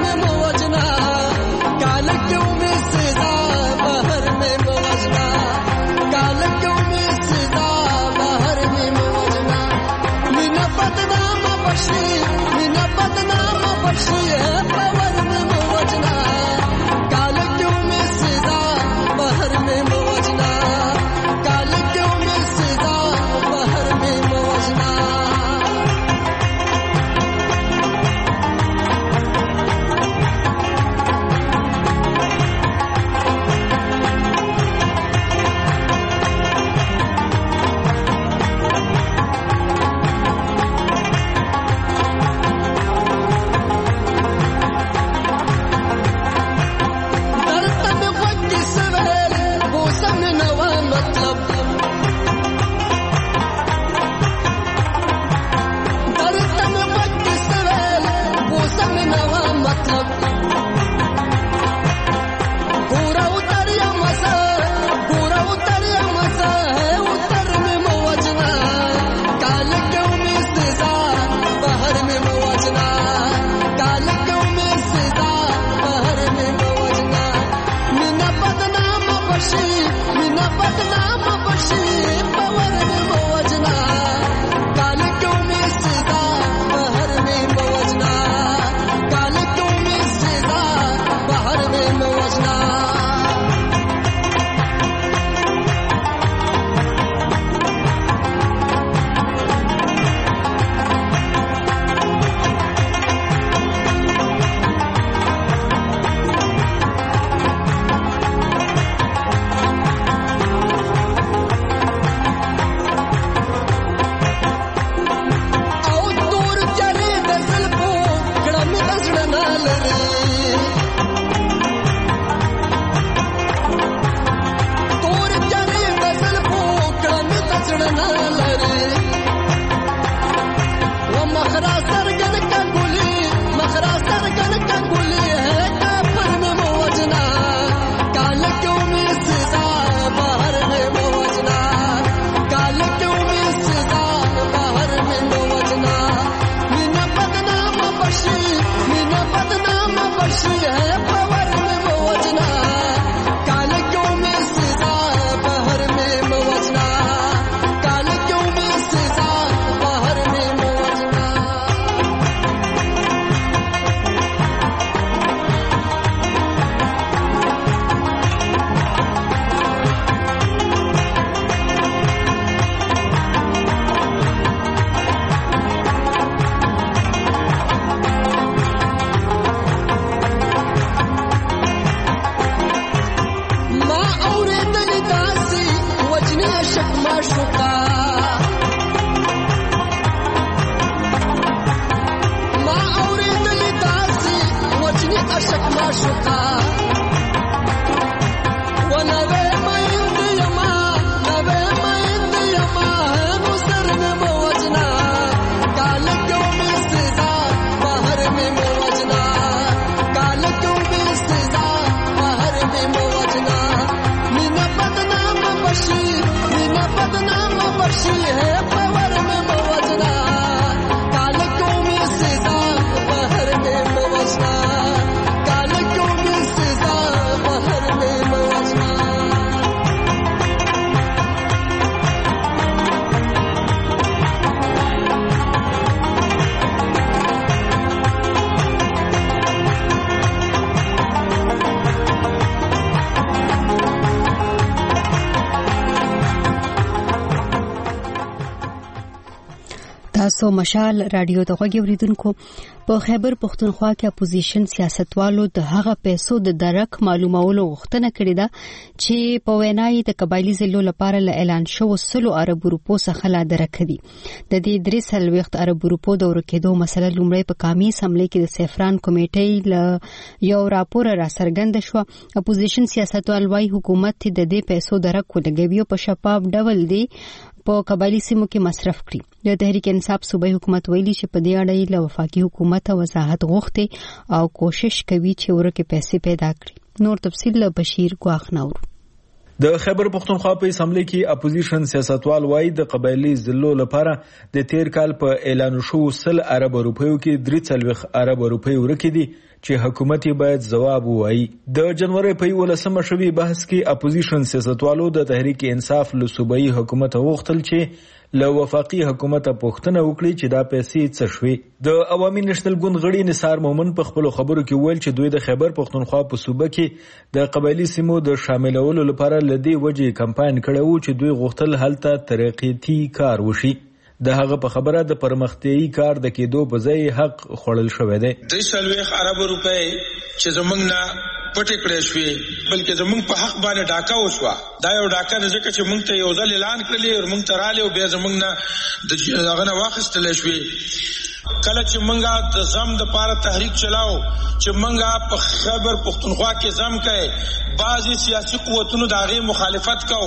काल क्यों में सजा बहर में मौजना تاسو مشال رادیو ته غوږی اوریدونکو په خیبر پختونخوا کې اپوزیشن سیاستوالو د هغه پیسو د درک معلومولو غوښتنه کړې ده چې په وینای د قبایلی ضلعو لپاره ل اعلان شو سلو عرب روپو څخه لا درکدي د دې درې سلويخت عرب روپو د ورکېدو مسله لومړی په قامي اسمبلی کې د سفران کمیټې ل یو راپور را څرګند شو. اپوزیشن سیاستوال وايي حکومت د دې پیسو درک ولګوي په شفاف ډول دی په قبایلی سیمو کې مصرف کړي. د تحریک انصاف صوبایي حکومت ویلي چې په دې اړه له وفاقي حکومت وضاحت غوښتي او کوشش کوي چې ورکه پیسې پیدا کړي. نور تفصیل له بشیر ګواخنور. د خیبر پختونخوا په اسمبلی کې اپوزیشن سیاستوال وايي د قبایلی ضلعو لپاره د تیر کال په اعلان شو سل عرب روپیو کې درې څلويخ عرب روپی ورکړي چې حکومت باید جواب ووایي. د جنوري په ولسمه شوی بحث کې اپوزیشن سیاستوالو د تحریک انصاف له صوبایي حکومت غوښتل چې له وفاقي حکومت پوښتنه وکړي چې دا پیسې څه شوي. د عوامي نېشنل ګوند غړي نثار مومن په خپل خبرو کې ویل چې دوی د خیبر پختونخوا په صوبه کې د قبایلی سیمو د شاملولو لپاره لدی وجه کمپاین کړی و چې دوی غوښتل هلته ترقیتي کار وشي. د هغه په خبره د پرمختیايي کار د کېدو په ځای حق خوړل شوی دی. د سلويخ عرب روپے چې زمونږ نه پټ کړې شوې بلکې زمونږ په حق باندې ډاکا وشوه. دا یو ډاکا نه ځکه چې مونږ ته یو ځل اعلان کړلی او مونږ ته رااله او بیا زمونږ نه د هغه نه واخیستل شوې. کله چې مونږه د زم د پاره تحریک چلاو چې مونږه په خیبر پختونخوا کې زم کړي بعضي سیاسي قوتونو د هغه مخالفت کو.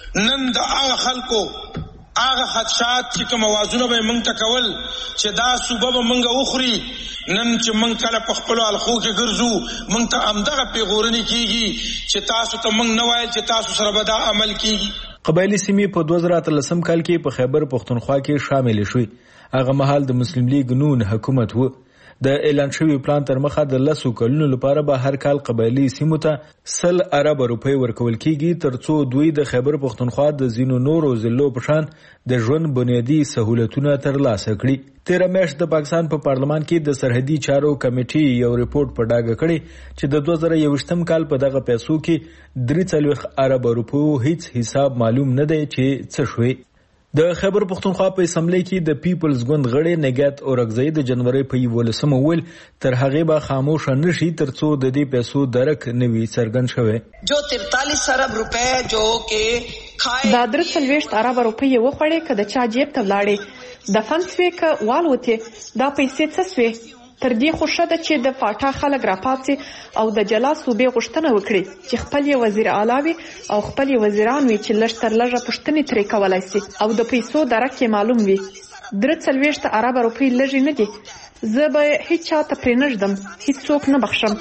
نن د هغه خلکو هغه خدشات چې کوم اوازونه به مونږ ته کول چې دا صوبه به مونږ وخوري نن چې مونږ کله په خپل الخو کې ګرځو مونږ ته امدغه پیغورنی کیږي چې تاسو ته مونږ نه وایي چې تاسو سره به دا عمل کیږي. قبایلی سیمې په دوه زره اتلسم کال کې په خیبر پختونخوا کې شامل شوې. هغه مهال د مسلم لیگ نون حکومت و. د اعلان شوی پلان تر مخه د لسو کلونو لپاره به هر کال قبایلی سیمو ته سل ارب روپۍ ورکول کیږي ترڅو دوی د خیبر پښتونخوا د زینو نورو ضلعو په شان د ژوند بنیادی سہولتونه ترلاسه کړي. تیره میاشت د پاکستان په پارلمان کې د سرحدي چارو کمیټې یو ریپورت په ډاګه کړی چې د دوه زره یوویشتم کال په دغه پیسو کې درې څلوېښت ارب روپیو هیڅ حساب معلوم نه دی چې څه شوی. د خیبر پښتونخوا په اسمبلی کې د پیپلز ګوند غړي نگهت اورګزی د جنوري په یولسمه ویل تر هغه به خاموش نشي ترڅو د دې پیسو درک نوي څرګند شوی. جو تینتالیس ارب روپے جو کې دا درې څلوېښت ارب روپۍ وخوړې کده چا جیب ته لاړې د فن سوي ک والوته دا پیسې څه سوي تر دې خوشاله ده چې د فاټا خلک راپاتې او د جلا صوبې غوښتنه وکړي چې خپل وزیر اعلی وي او خپل وزیران وي چې لږ تر لږه پوښتنې ترې کولای شي او د پیسو درک معلوم وي. درې څلوېښت ارب روپۍ لږې نه دي. زه به هیڅ چاته پرې نږدم، هیڅوک نه بخښم.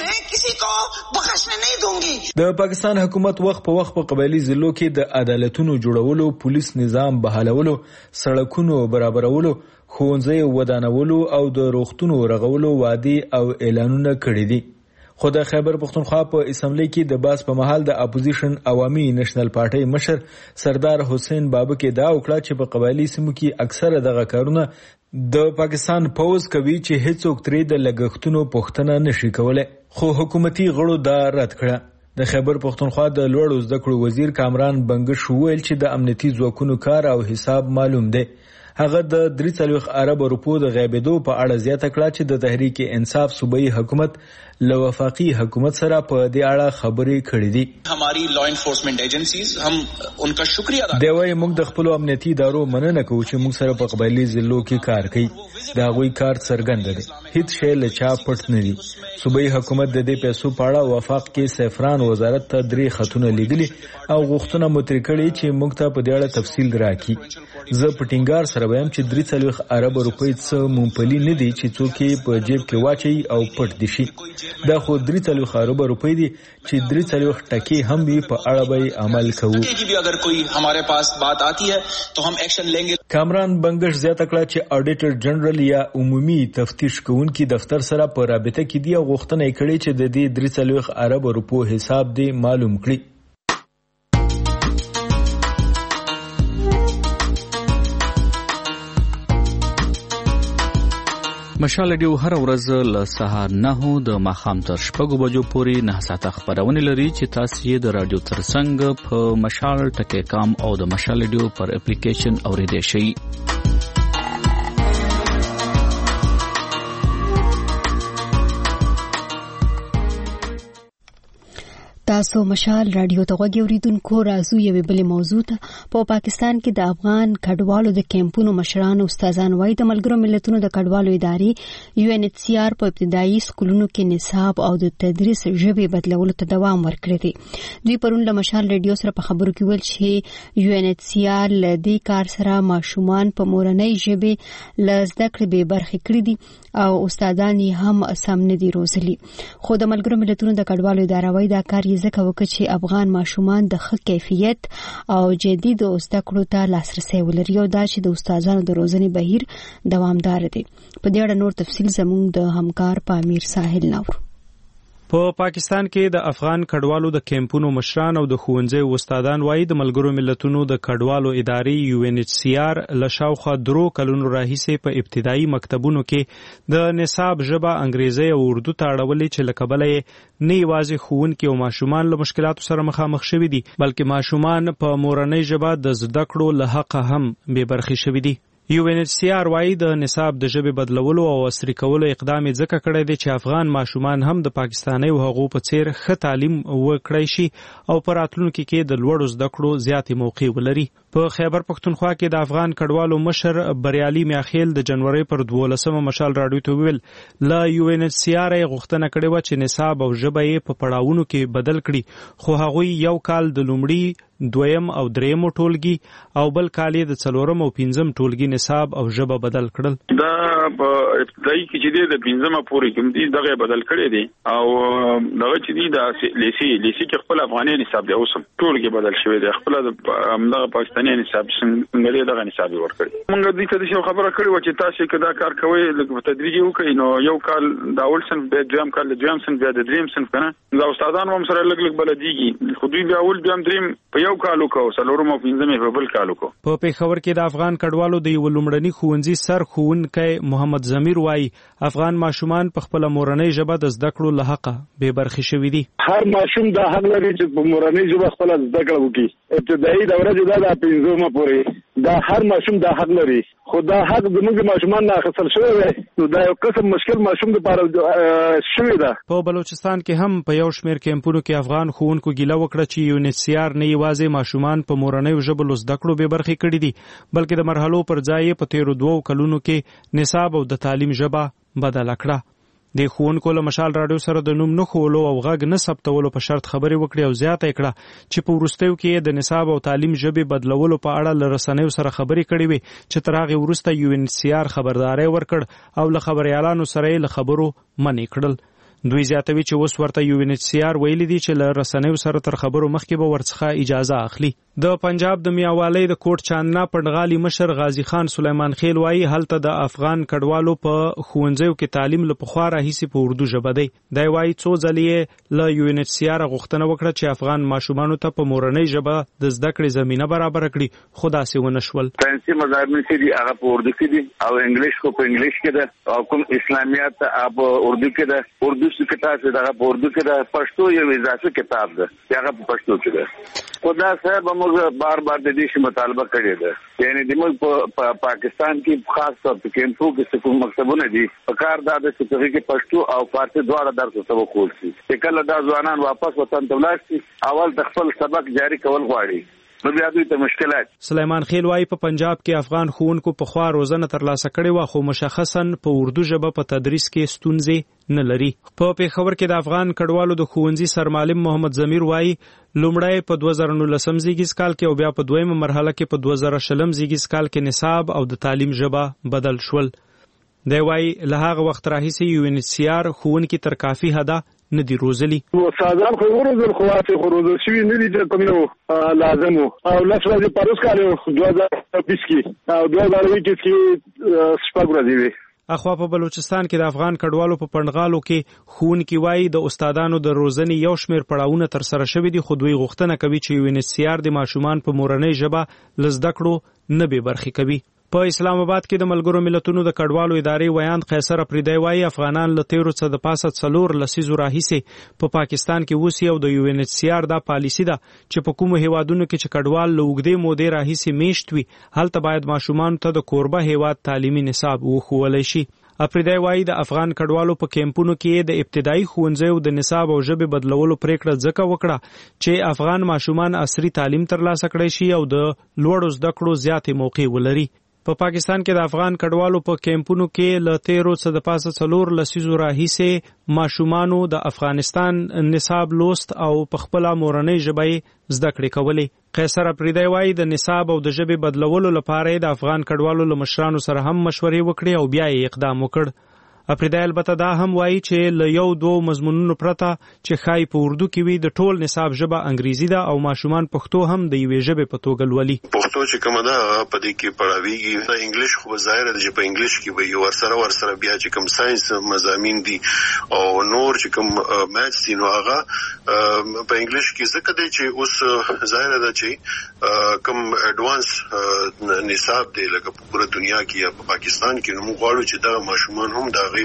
د پاکستان حکومت وخت په وخت په قبایلی ضلعو کې د عدالتونو جوړولو، پولیس نظام بحالولو، سړکونو برابرولو، ښوونځي ودانولو او د روغتونو رغولو وعدې او اعلانونه کړي دي. خو د خیبر پښتونخوا په اسمبلی کې د باس په محل د اپوزیشن عوامي نېشنل پارټي مشر سردار حسین بابکه دا وکړه چې په قبایلی سیمو کې اکثره دغه کارونه د پاکستان پوز کوي چې هیڅوک ترې د لګښتونو پوښتنه نشي کولای. خو حکومتي غړو دا رد کړه. د خیبر پښتونخوا د لوړو زده کړو وزیر کامران بنگش وویل چې د امنیتي ځواکونو کار او حساب معلوم دی. هغه د درې څلوېښت ارب روپو د غیبېدو په اړه زیاته کړه چې د تحریک انصاف صوبایي حکومت له وفاقي حکومت سره په دې اړه خبرې کړې دي. हमारी लॉ एनफोर्समेंट एजेंसीज हम उनका शुक्रिया अदा دی وايي موږ د خپل امنیتي ادارو مننه کوو چې موږ سره په قبایلی ضلعو کې کار کوي. دا غوي کار څرګند دی، هیڅ شی له چا پټ نه دي. صوبایي حکومت د دې پیسو په اړه وفاق کې سفران وزارت ته درې خطونه لیږلي او غوښتنه متری کړې چې موږ ته په دې اړه تفصیل راکړي. زه په ټینګار سره وایم چې درې څلوېښت ارب روپۍ څه مونپلي نه دي چې څوک یې په جیب کې واچوي او پټ دي شي. دا خو درې څلوېښت ارب روپۍ دي چې درې څلوېښت ټکي هم وي په اړه به عمل کوو. اگر کوئی हमारे पास बात आती है तो हम एक्शन लेंगे. کامران بنگش زیاته کړه چې اډیټر جنرال یا عمومي تفتیش کوونکي دفتر سره په رابطه کې دی او غوښتنه یې کړې چې د دې درې څلوېښت ارب روپو حساب دی معلوم کړي. مشال ډیو هر ورځ له سهار نه د ماښام تر شپږو بجو پورې نه ساعته خبرونه لري چې تاسو یې د رادیو ترڅنګ په مشال ټکی کام او د مشال ډیو پر اپلیکیشن اوریدئ شئ. تاسو مشال رادیو ته غوږی اوریدونکو راځو یوې بلې موضوع ته. په پاکستان کې د افغان کډوالو د کیمپونو مشران او استادان وايي د ملګرو ملتونو د کډوالو ادارې یو ان ایچ سی آر په ابتدایي سکولونو کې نصاب او د تدریس ژبې بدلولو ته دوام ورکړی دی. دوی پرون له مشال رادیو سره په خبرو کې ویل چې یو ان ایچ سی آر له دې کار سره ماشومان په مورنۍ ژبې له زده کړې بې برخې کړي دي او استادان یې هم سم نه دي روزلي. خو د ملګرو ملتونو د کډوالو اداره وايي دا کار ځکه وکړي چې افغان ماشومان د ښه کیفیت او جدید زده کړو ته لاسرسی ولري او دا چې د استادانو د روزنې بهیر دوامدار دی. په دې اړه نور تفصیل زموږ د همکار په امیر ساحل نور. په پاکستان کې د افغان کډوالو د کیمپونو مشران او د ښوونځي استادان وايي د ملګرو ملتونو د کډوالو ادارې یو ان ایچ سی آر له شاوخوا درو کلونو راهیسې په ابتدایي مکتبونو کې د نصاب ژبه انګریزي او اردو ته اړولې چې له کبله یې نه یوازې ښوونکي او ماشومان له مشکلاتو سره مخامخ شوي دي بلکې ماشومان په مورنۍ ژبه د زده کړو له حقه هم بې برخې شوي دي. یو ان ایچ سی آر وايي د نصاب د ژبې بدلولو او عصري کولو اقدام یې ځکه کړی دی چې افغان ماشومان هم د پاکستاني او هغو په څیر ښه تعلیم وکړی شي او په راتلونکي کې د لوړو زده کړو زیاتې موقع ولري. په خیبر پښتونخوا کې د افغان کډوالو مشر بریالي میاخیل د جنوري پر دولسمه مشال راډیو ته ویل له یو ان ایچ سی آر یې غوښتنه کړې وه چې نصاب او ژبه یې په پړاوونو کې بدل کړي خو هغوی یو کال د لومړي دویم او درېیمو ټولګي او بل کال یې د څلورم او پنځم ټولګي نصاب او ژبه بدل کړل. د په ابتدایي کې چې د پنځمه پورې کوم دي دغه بدل کړي دي او دغه چې دي د لیسي لیسي کې خپل افغاني نصاب دی اوسم ټول کې بدل شوی دی خپل د دغه پاکستاني نصاب څنګه دغه نصاب ورکړي موږ دې ته د خبره کړې و چې تاسو کدا کار کوي لکه په تدریجي وکړئ نو یو کال د اول سن به دویم کال د دویم سن بیا د دریم سن کنه دا استادان هم سره لګ لګ بلديږي خو دوی بیا اول بیا دریم په یو کال وکاو سلورم او پنځمه په بل کال وکاو په پیښور کې د افغان کډوالو د یو لومړني ښوونځي سر ښوونکی محمد ضمیر وایي افغان ماشومان په خپل مورنۍ ژبه د زده کړو له حقه بې برخې شوي دي هر ماشوم د حق لري چې په مورنۍ ژبه خپل زده کړه وکړي ابتدایي دوره چې دا د پنځمه پورې دا هر ماشوم دا حق لري خو دا حق زموږ ماشومان نه اخیستل شوی دی نو دا یو قسم مشکل ماشوم لپاره شوی ده په بلوچستان کې هم په یو شمېر کیمپونو کې افغان ښوونکو ګیله وکړه چې یونیسیار نه یوازې ماشومان په مورنۍ ژبه له زده کړو بې برخې کړي دي بلکې د مرحلو پر ځای په تیرو دوو کلونو کې نصاب او د تعلیم ژبه بدله کړه د ښوونکو له مشال راډیو سره د نوم نه ښولو او غږ نه ثبتولو په شرط خبرې وکړې او زیاته یې کړه چې په وروستیو کې د نصاب او تعلیم ژبې بدلولو په اړه له رسنیو سره خبرې کړې وې چې تر هغې وروسته یو ان سی آر خبرداری ورکړ او له خبریالانو سره یې له خبرو منې کړل دوی زیاتوي چې اوس ورته یو ان سی آر ویلي دي چې له رسنیو سره تر خبرو مخکې به ورڅخه اجازه اخلي د پنجاب د میاوالۍ د کوټ چاندنا پړغالي مشر غازی خان سلیمان خیل وایي هلته د افغان کډوالو په ښوونځیو کې تعلیم له پخوا راهیسې په اردو ژبه دی دی وایي څو ځلې یې له یو ان سی آر غوښتنه وکړه چې افغان ماشومانو ته په مورنۍ ژبه د زده کړې زمینه برابره کړي خو داسې ونه شول فرانسې مضامین چې دي هغه په اردو کې دي او انګلیش خو په انګلیش کې ده او کوم اسلامیات په اردو کې ده اردو کتاب چې دغه په اردو کې ده پښتو یو اضافي کتاب ده چې هغه په پښتو کې ده خو دا صاحب موږ بار بار د دې مطالبه کړې ده یعنی د موږ په پاکستان کې خاص طور په کیمپو کې کوم مکتبونه دي په کار دا د چې کې پښتو او فارسي دواړه درس ته وکول شي چې کله دا ځوانان واپس وطن ته ولاړ شي اول د خپل سبق جاری کول غواړي نو بیا دوی ته مشکلات سلیمان خیل وایي په پنجاب کې افغان ښوونکو په خوا روزنه ترلاسه کړې وه خو مشخصا په اردو ژبه په تدریس کې ستونزې نه لري په پیښور کې د افغان کډوالو د ښوونځي سرمعلم محمد ضمیر وایي لومړی په دوه زره نولسم زیږیز کال کې او بیا په دویمه مرحله کې په دوه زره شلم زیږیز کال کې نصاب او د تعلیم ژبه بدل شول دی وایي له هغه وخت راهیسې یو ان سی آر ښوونکي تر کافي حده نه دي روزلي استادان خو ورزل خو واسه خو روزل شوي نه دي چې کوم یو لازم او لاس ورځې پروس کارو دوه زره بیس کې او دوه زره یکیس کې شپږ ورځې وي اخوا په بلوچستان کې د افغان کډوالو په پنډغالو کې ښوونکي وایي د استادانو د روزنې یو شمېر پړاوونه ترسره شوي دي خو دوی غوښتنه کوي چې یو ان سی آر د ماشومان په مورنۍ ژبه له زده کړو نه بې برخې کوي په اسلام آباد کې د ملګرو ملتونو د کډوالو ادارې ویاند قیصر افریدی وایي افغانان له تیرو څه د پاسه څلور لسیزو راهیسې په پاکستان کې اوسي او د یو ان سی آر دا پالیسي ده چې په کومو هیوادونو کې چې کډوال له اوږدې مودې راهیسې میشت وي هلته باید ماشومانو ته د کوربه هیواد تعلیمي نصاب وښوولی شي افریدی وایي د افغان کډوالو په کیمپونو کې د ابتدایي ښوونځیو د نصاب او ژبې بدلولو پریکړه ځکه وکړه چې افغان ماشومان عصري تعلیم ترلاسه کړی شي او د لوړو زده کړو زیاتې موقع ولري په پا پاکستان کې د افغان کډوالو په کیمپونو کې له تیرو څه د پاسه څلور لسیزو راهیسې ماشومانو د افغانستان نصاب لوست او په خپله مورنۍ ژبه یې زده کړې کولې قیصر افریدی وایي د نصاب او د ژبې بدلولو لپاره یې د افغان کډوالو له مشرانو سره هم مشورې وکړې او بیا یې اقدام وکړ افریدی البته دا هم وایي چې له یو دوه مضمونونو پرته چې ښایي په اردو کې وي د ټول نصاب ژبه انګریزي ده او ماشومان پښتو هم د یوې ژبې په توګه لولي پښتو چې کومه ده هغه په دې کې پړاویږي د انګلیش خو ظاهره ده چې په انګلیش کې به یو ورسره ورسره بیا چې کوم ساينس مضامین دي او نور چې کوم میث دي نو هغه په انګلیش کې ځکه دی چې اوس ظاهره ده چې کوم اډوانس نصاب دی لکه په پوره دنیا کې یا په پاکستان کې نو موږ غواړو چې دا ماشومان هم دا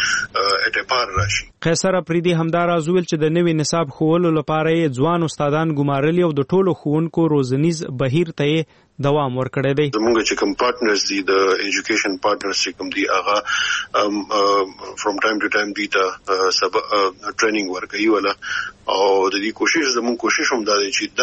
قیصر افریدی همداراز ویل چې د نوي نصاب ښوولو لپاره یې ځوان استادان ګمارلي او د ټولو ښوونکو روزنیز بهیر ته یې دوام ورکړی دی زموږ چې کوم پارټنرز دي د ایجوکیشن پارټنرز چې کوم دي هغه فرام ټایم ټو ټایم دي ته سب ټریننګ ورکوي ولا او د دې کوشش زموږ کوشش هم دا دی چې دا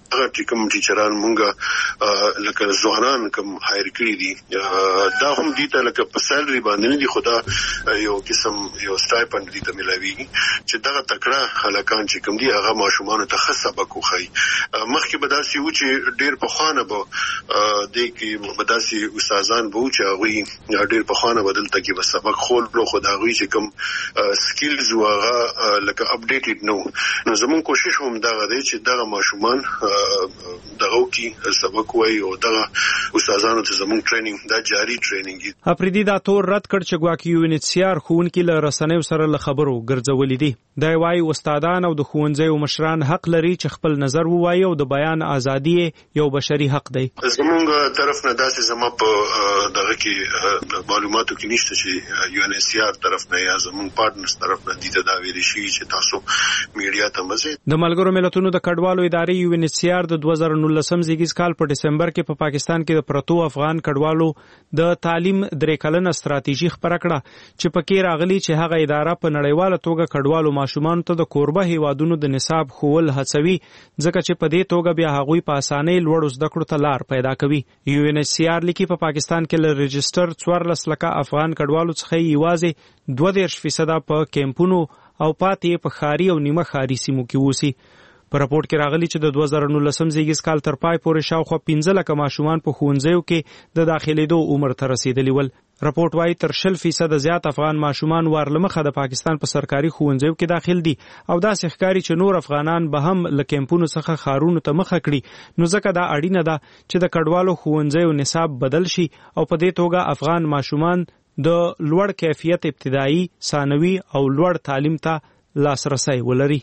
هغه چې کوم ټیچران مونږه لکه ځوانان کوم هایر کړی دي دا هم دي ته لکه په سالري باندې نه دي خدا یو قسم یو سټایپند دي ته ملاويږي چې دغه تکړه هلاکان چې کوم دي هغه ماشومان ته خاص سبق وخی مخکې به داسې و چې ډېر په خوانه به د کې به داسې استادان به چې هغه ډېر په خوانه بدلته کې به سبق خول نو خدای چې کوم سکلز واغه لکه اپډیټډ نو نو زمون کوشش هم دا غوډي چې دغه ماشومان دغه کې سبق وایي او دغه استادانو ته زمون ټریننګ دا جاری ټریننګ دی. اپریدي دا تور رد کړ چې ګواکې یو ان ایچ سی آر خوونکي له رسنیو سره له خبرو ګرځولې دي. دا وايي استادان او د ښوونځیو مشران حق لري چې خپل نظر ووایي او د بیان ازادي یو بشري حق دی. زمونږ طرف نه داسې زما په دغه کې معلوماتو کې نشته چې یو ان ایچ سی آر طرف نه یا زمونږ پارتنرز طرف نه دي دا ویل شي چې تاسو میډیا ته مزه. د ملګرو ملتونو د کډوالو ادارې یو ان ایچ سی آر د دوه زره نولسم زیږیز کال په دسمبر کې په پاکستان کې د پرتو افغان کډوالو د تعلیم درې کلنه ستراتیژي خبره کړه چې پکې راغلي چې هغه اداره په نړیواله توګه کډوالو ماشومان ته د کوربه هیوادونو د نصاب خول هڅوي ځکه چې په دې توګه بیا هغوی په اسانۍ لوړ زده کړو ته لار پیدا کوي. یو ان ایچ سی آر لیکي په پاکستان کې له رجستر څوارلس لکه افغان کډوالو څخه یوازې دوه دېرش فیصده په کیمپونو او پاتې په ښاري او نیمه ښاري سیمو کې اوسي. په راپورټ کې راغلي چې د دوه زره نولسم زیږیز کال تر پای پورې شاوخوا پنځه لکه ماشومان په ښوونځیو کې د داخلېدو عمر ته رسیدلي ول. راپورټ وايي تر شل فیصده زیات افغان ماشومان وارلمخه د پاکستان په سرکاري ښوونځیو کې داخل دي او داسې ښکاري چې نور افغانان به هم له کیمپونو څخه ښارونو ته مخه کړي نو ځکه دا اړینه ده چې د کډوالو ښوونځیو نصاب بدل شي او په دې توګه افغان ماشومان د لوړ کیفیت ابتدایي ثانوي او لوړ تعلیم ته لاسرسی ولري.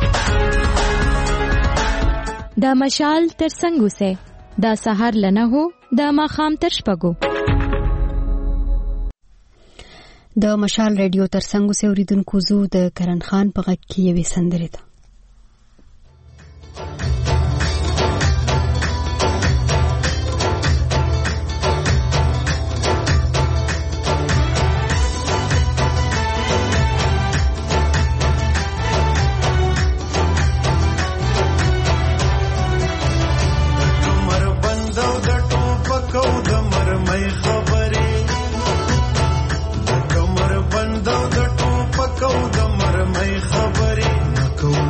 دا مشال تر څنګه سه دا سحر لنه هو دا ماخام تر شپګو د مشال رادیو تر څنګه سه اوریدونکو زو د کرن خان په غږ کې یوې سندره ده. Go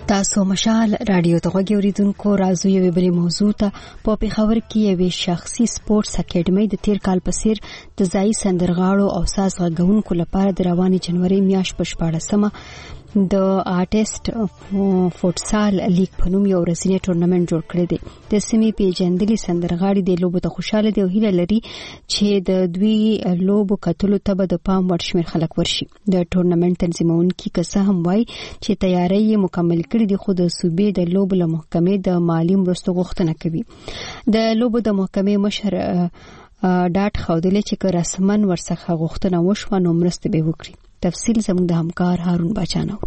تاسو مشال رادیو ته غوږی اوریدونکو راځو یو بل موضوع ته په پیښور کې یو شخصي سپورتس اکیډمي د تیر کال په سیر د ځای سندرغاړو او ساز غږونکو لپاره د رواني جنوري میاشت په شپاړسمه د آرټیست فوټسال لیګ په نوم یو ورځنی ټورنمنت جوړ کړی دی. د سیمې پیژندلي سندرغاړي د لوبو ته خوشاله دي او هیله لري چې د دوی لوبو کتلو ته به د پام وړ شمېر خلک ورشي. د ټورنمنت تنظیمونکي که هم وایي چې تیاری یې مکمل کړي دي، خو د صوبې د لوبو له محکمې د مالی مرستو غوښتنه کوي. د لوبو د محکمې مشر ډاټ خودلې چې که رسمن ورڅخه غوښتنه وشوه نو مرسته به وکړي. تفصیل زموږ د همکار هارون بچانو.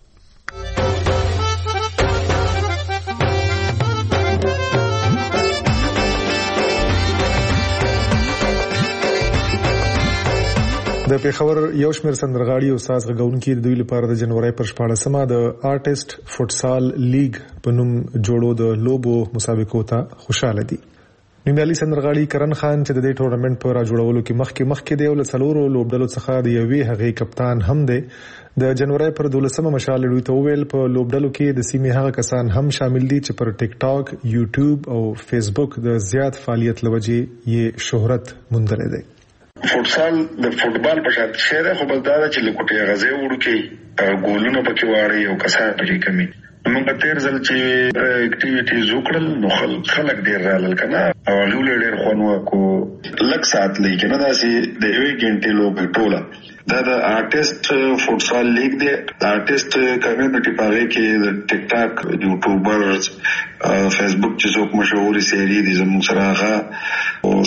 د پیښور یو شمېر سندرغاړي او ساز غږونکي د دوی لپاره د جنوري پر شپاړسمه د آرټیست فوټسال لیګ په نوم جوړو د لوبو مسابقو ته خوشاله دي. نومیالي سندرغاړي کرن خان چې د دې ټورنمنت په راجوړولو کې مخکې مخکې دی او له څلورو لوبډلو څخه د یوې هغې کپتان هم دی. د جنوري پر دولسمه مشال دوی ته وویل په لوبډلو کې د سیمې هغه کسان هم شامل دي چې پر ټیک ټاک، یوټیوب او فیسبوک د زیات فعالیت لوجې یې شهرت موندلی دی. فوټسال د فوټبال په شان شی دی، خو بس دا ده چې له کوټې غځې وړوکې ګولونه پکې واړی او کسان پکې کمي. موږ په تیر ځل چې اکټیویټیز وکړل نو خلک ډېر رالل که نه او هغوی له ډېر خوند وکړو. لږ ساعت لږ که نه داسې د یوې ګنټې لوبې ټوله دا د آرټیست فوټسال لیګ دی. د آرټیست کمیونټي په هغې کې د ټیک ټاک، یوټیوبرز، فیسبوک چې څوک مشهوري سیري دي زموږ سره هغه او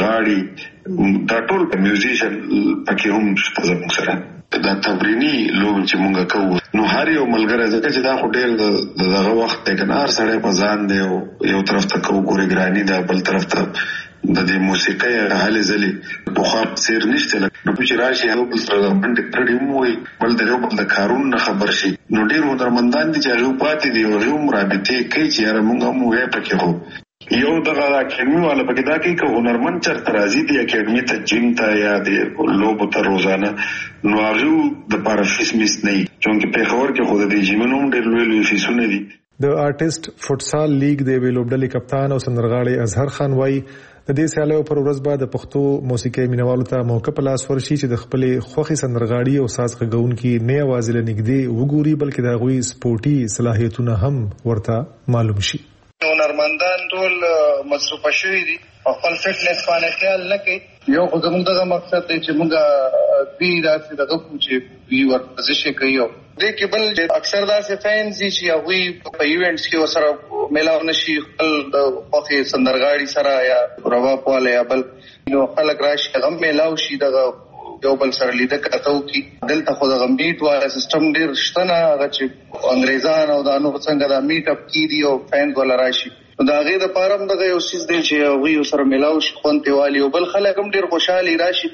سندرغاړي دا ټول میوزیشن پکې هم شته زموږ سره. دا تمرینی لوبې چې مونږ کوو نو هر یو ملګری ځکه چې دا خو ډېر دغه وخت دی که نه، هر سړی په ځان دی او یو طرف ته کوو ګورګراني ده، بل طرف ته د دې موسیقۍ هلې ځلې پخوا په څېر نشته. نو چې راشي یو بل سره منډې پرډې هم ووایي، بل د یو بل د کارونو نه خبر شي. نو ډېر هنرمندان دي چې هغوی پاتې دي او هغوی هم رابطې کوي چې یاره مونږ هم ووایه پکې خو یو دغه اکیډمي والا پکې دا کوي که هنرمند چېرته راځي دې اکیډمي ته جیم ته یا د لوبو ته روزانه نو هغوی دپاره فیس میس نه وي، چونکې پیښور کې خو د دې جیمونو هم ډېر لوی لوی فیسونه دي. د آرټیست فوټسال لیګ د یوې لوبډلې کپتان او سندرغاړی اظهر خان وایي د دې سیالیو پر ورځ به د پښتو موسیقۍ مینوالو ته موقع په لاس ورشي چې د خپلې خوښې سندرغاړي او ساز غږونکي نه یوازې له نږدې وګوري بلکې د هغوی سپورټي صلاحیتونه هم ورته معلوم شي. هنرمندان ټول مصروفه شوي دي او خپل فټنس باندې خیال نه کوي. یو خو زموږ دغه مقصد دی چې موږ دوی داسې دغه کوو چې دوی ورزش یې کوي او دې کې بل اکثر داسې فینز دي چې هغوی په ایونټس کې ورسره میلاو نه شي خپل د خوښې سندرغاړي سره یا رباب والا یا بل نو خلک راشي هغه میلاو شي دغه یو بل سره لیده کاته وکړي. دلته خو دغه میټ والا سیسټم ډېر شته نه، هغه چې انګریزان او دا نور څنګه دا میټ اپ کېدي او فینز والا راشي نو د هغې دپاره هم دغه یو څیز دی چې هغوی سره میلاو شي، خوند ترې والي او بل خلک هم ډېر خوشحالي راشي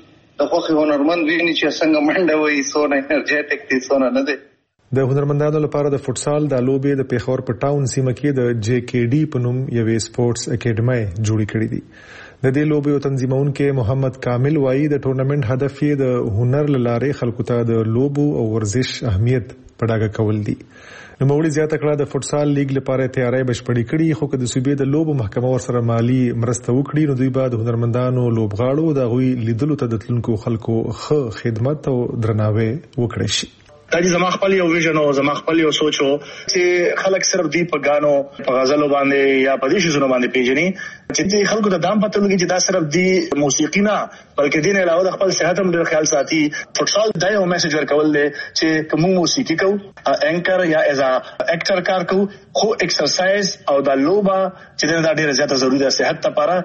د خوښې هنرمند ویني چې څنګه منډه وهي، څونه انرجیټک دی، څونه نه دی. د هنرمندانو لپاره د فوټسال دا لوبې د پیښور په ټاون سیمه کې د جے کې ډي په نوم یوې سپورتس اکیډمۍ جوړې کړې دي. د دې لوبې او تنظیمونکي محمد کامل وایي د ټورنمنت هدف یې د هنر له لارې خلکو ته د لوبو او ورزش اهمیت په ډاګه کول دي. نوموړي زیاته کړه د فوټسال لیګ لپاره تیاری بشپړې کړي، خو که د صوبې د لوبو محکمه ورسره مالی مرسته وکړي نو دوی به د هنرمندانو لوبغاړو د هغوی لیدلو ته د تلونکو خلکو ښه خدمت او درناوی وکړی شي. دا چې زما خپل یو ویژن او زما خپل یو سوچ و چې خلک صرف دوی په ګانو په غزلو باندې یا په دې شیزونو باندې پیژني چې خلکو ته دام پته لګي چې دا صرف دی موسیقي نه بلکې دین علاوه د خپل صحت هم ډېر خیال ساتي. فوټسال دا یو میسج ورکول دی چې کوم موسیقي کوو انکر یا ایز ا اکټر کار کوو خو ایکسرسایز او دا لوبه چې دا ډېر زیاته ضروري ده صحت لپاره.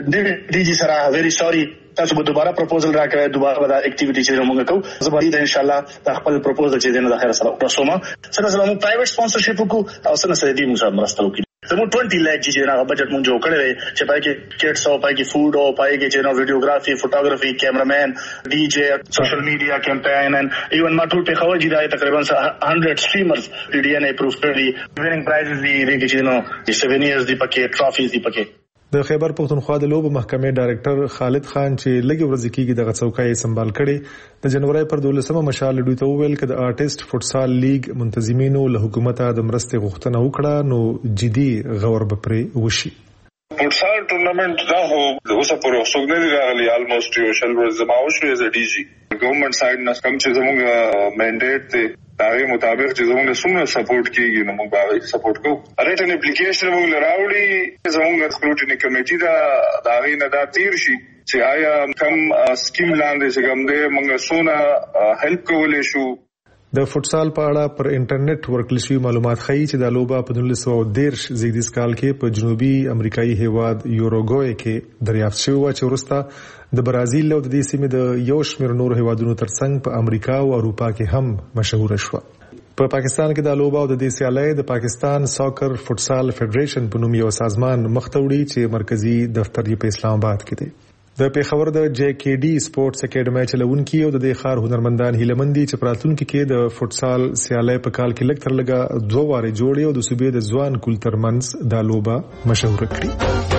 ډي جی سره ویری سوري تاسو به دوباره پروپوزل راکړئ، دوباره دا اکټیویټي چې موږ کوو زه به ان شاء الله دا خپل پروپوزل چې دینه د خیر سره وکړم. سره سره موږ پرایویټ سپانسرشپ وکړو او سره سره دې موږ سره مرسته وکړو. زموږ بیس لک چې نه بجټ موږ جوړ کړی دی چې پای کې کټس او پای کې فود او پای کې چې نو ویډیوګرافي، فوټوګرافي، کیمرامین، ډي جے، سوشل میډیا کمپاین ان ایون ما ټول په خو جوړای تقریبا one hundred سټریمرز پی ډي ان اپروف کړی. وینینګ پرایزز دی چې نو سیونیرز دی پکې، ټرافیز دی پکې. د خیبر پختونخوا د لوبو محکمې ډایرکټر خالد خان چې لږ ورځې کېږي د څوکۍ سمبال کړي د جنوري پر دولسمه مشال دوی ته وویل چې د آرټیست فوټسال لیگ منتظمینو له حکومت د مرستې غوښتنه وکړه نو جدي غور به پرې وشي. فوټسال ټورنمنت دا هو د اوسه پر اوسګ نه راغلی آلموست یو شل ورځې زماو شو از ډي جی ګورنمنت سایډ نه کم چې زموږ منډیټ ته داغه مطابق چې زموږ څنګه سپورټ کیږي نو موږ باندې سپورټ کوو. ریټن اپلیکیشن موږ لراوړي زموږ سکروټینی کمیټې دا داغه نه دا تیر شي چې آیا کم سکیم لاندې څنګه دې موږ سونه هیلپ کولای شو. د فوټسال په اړه پر انټرنیټ ورکړل شوی معلومات ښیي چې د لوبه په نولس سوه دېرش زیږدیز کال کې په جنوبي امریکایي هیواد یوروګوای کې دریافت شوی و چې وروسته د برازیل او د دې سیمې د یو شمېر نورو هیوادونو ترڅنګ په امریکا او اروپا کې هم مشهوره شوه. په پاکستان کې د لوبه او د دې سیالۍ د پاکستان ساکر فوټسال فدریشن په نوم یو سازمان مخ ته وړي چې مرکزی دفتر یې په اسلام آباد کې دی. د پیښور د جے کے ډي سپورټس اکیډمي چلونکي او د دې ښار هنرمندان هیلمندي چې پراتونکو کې د فوټسال سیالۍ په کال کې لږ تر لږه دوه واره جوړي او د صوبې د ځوان کلتر منځ د لوبه مشهور کړي.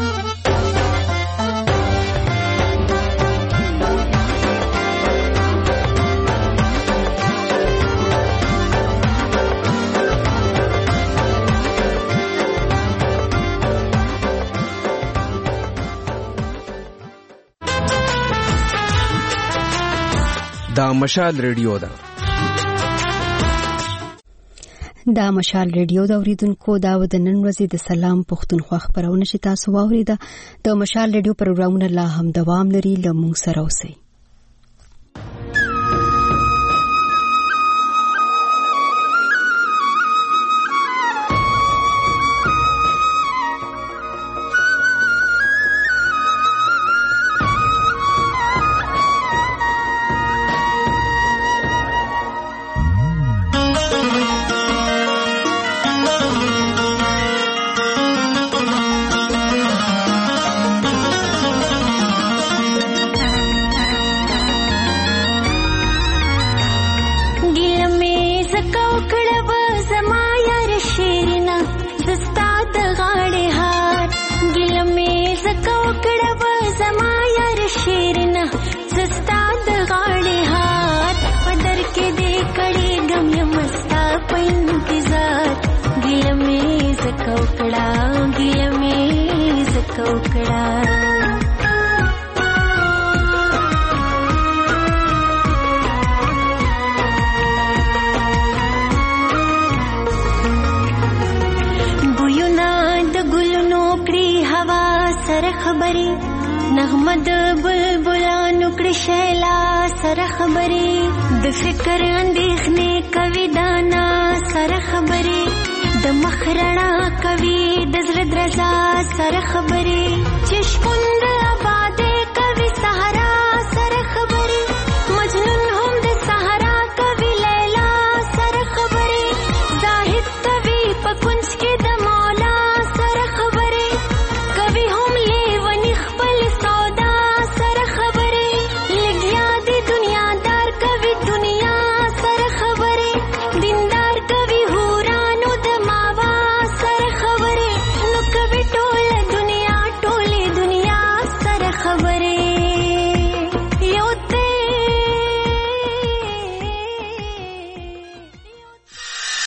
دا مشال ریډیو ده. دا مشال ریډیو د اوریدونکو دا و د نن ورځې د سلام پښتونخوا خبرونه چې تاسو واوریده. د مشال ریډیو پروګرامونه لا هم دوام لري. له موږ سره اوسئ. نغمد بلبلانو کړي شیلا سره خبرې د فکر اندېښنې کوي دانا سره خبرې د مخ رڼا کوي د زړه درزا سره خبرې چې شپون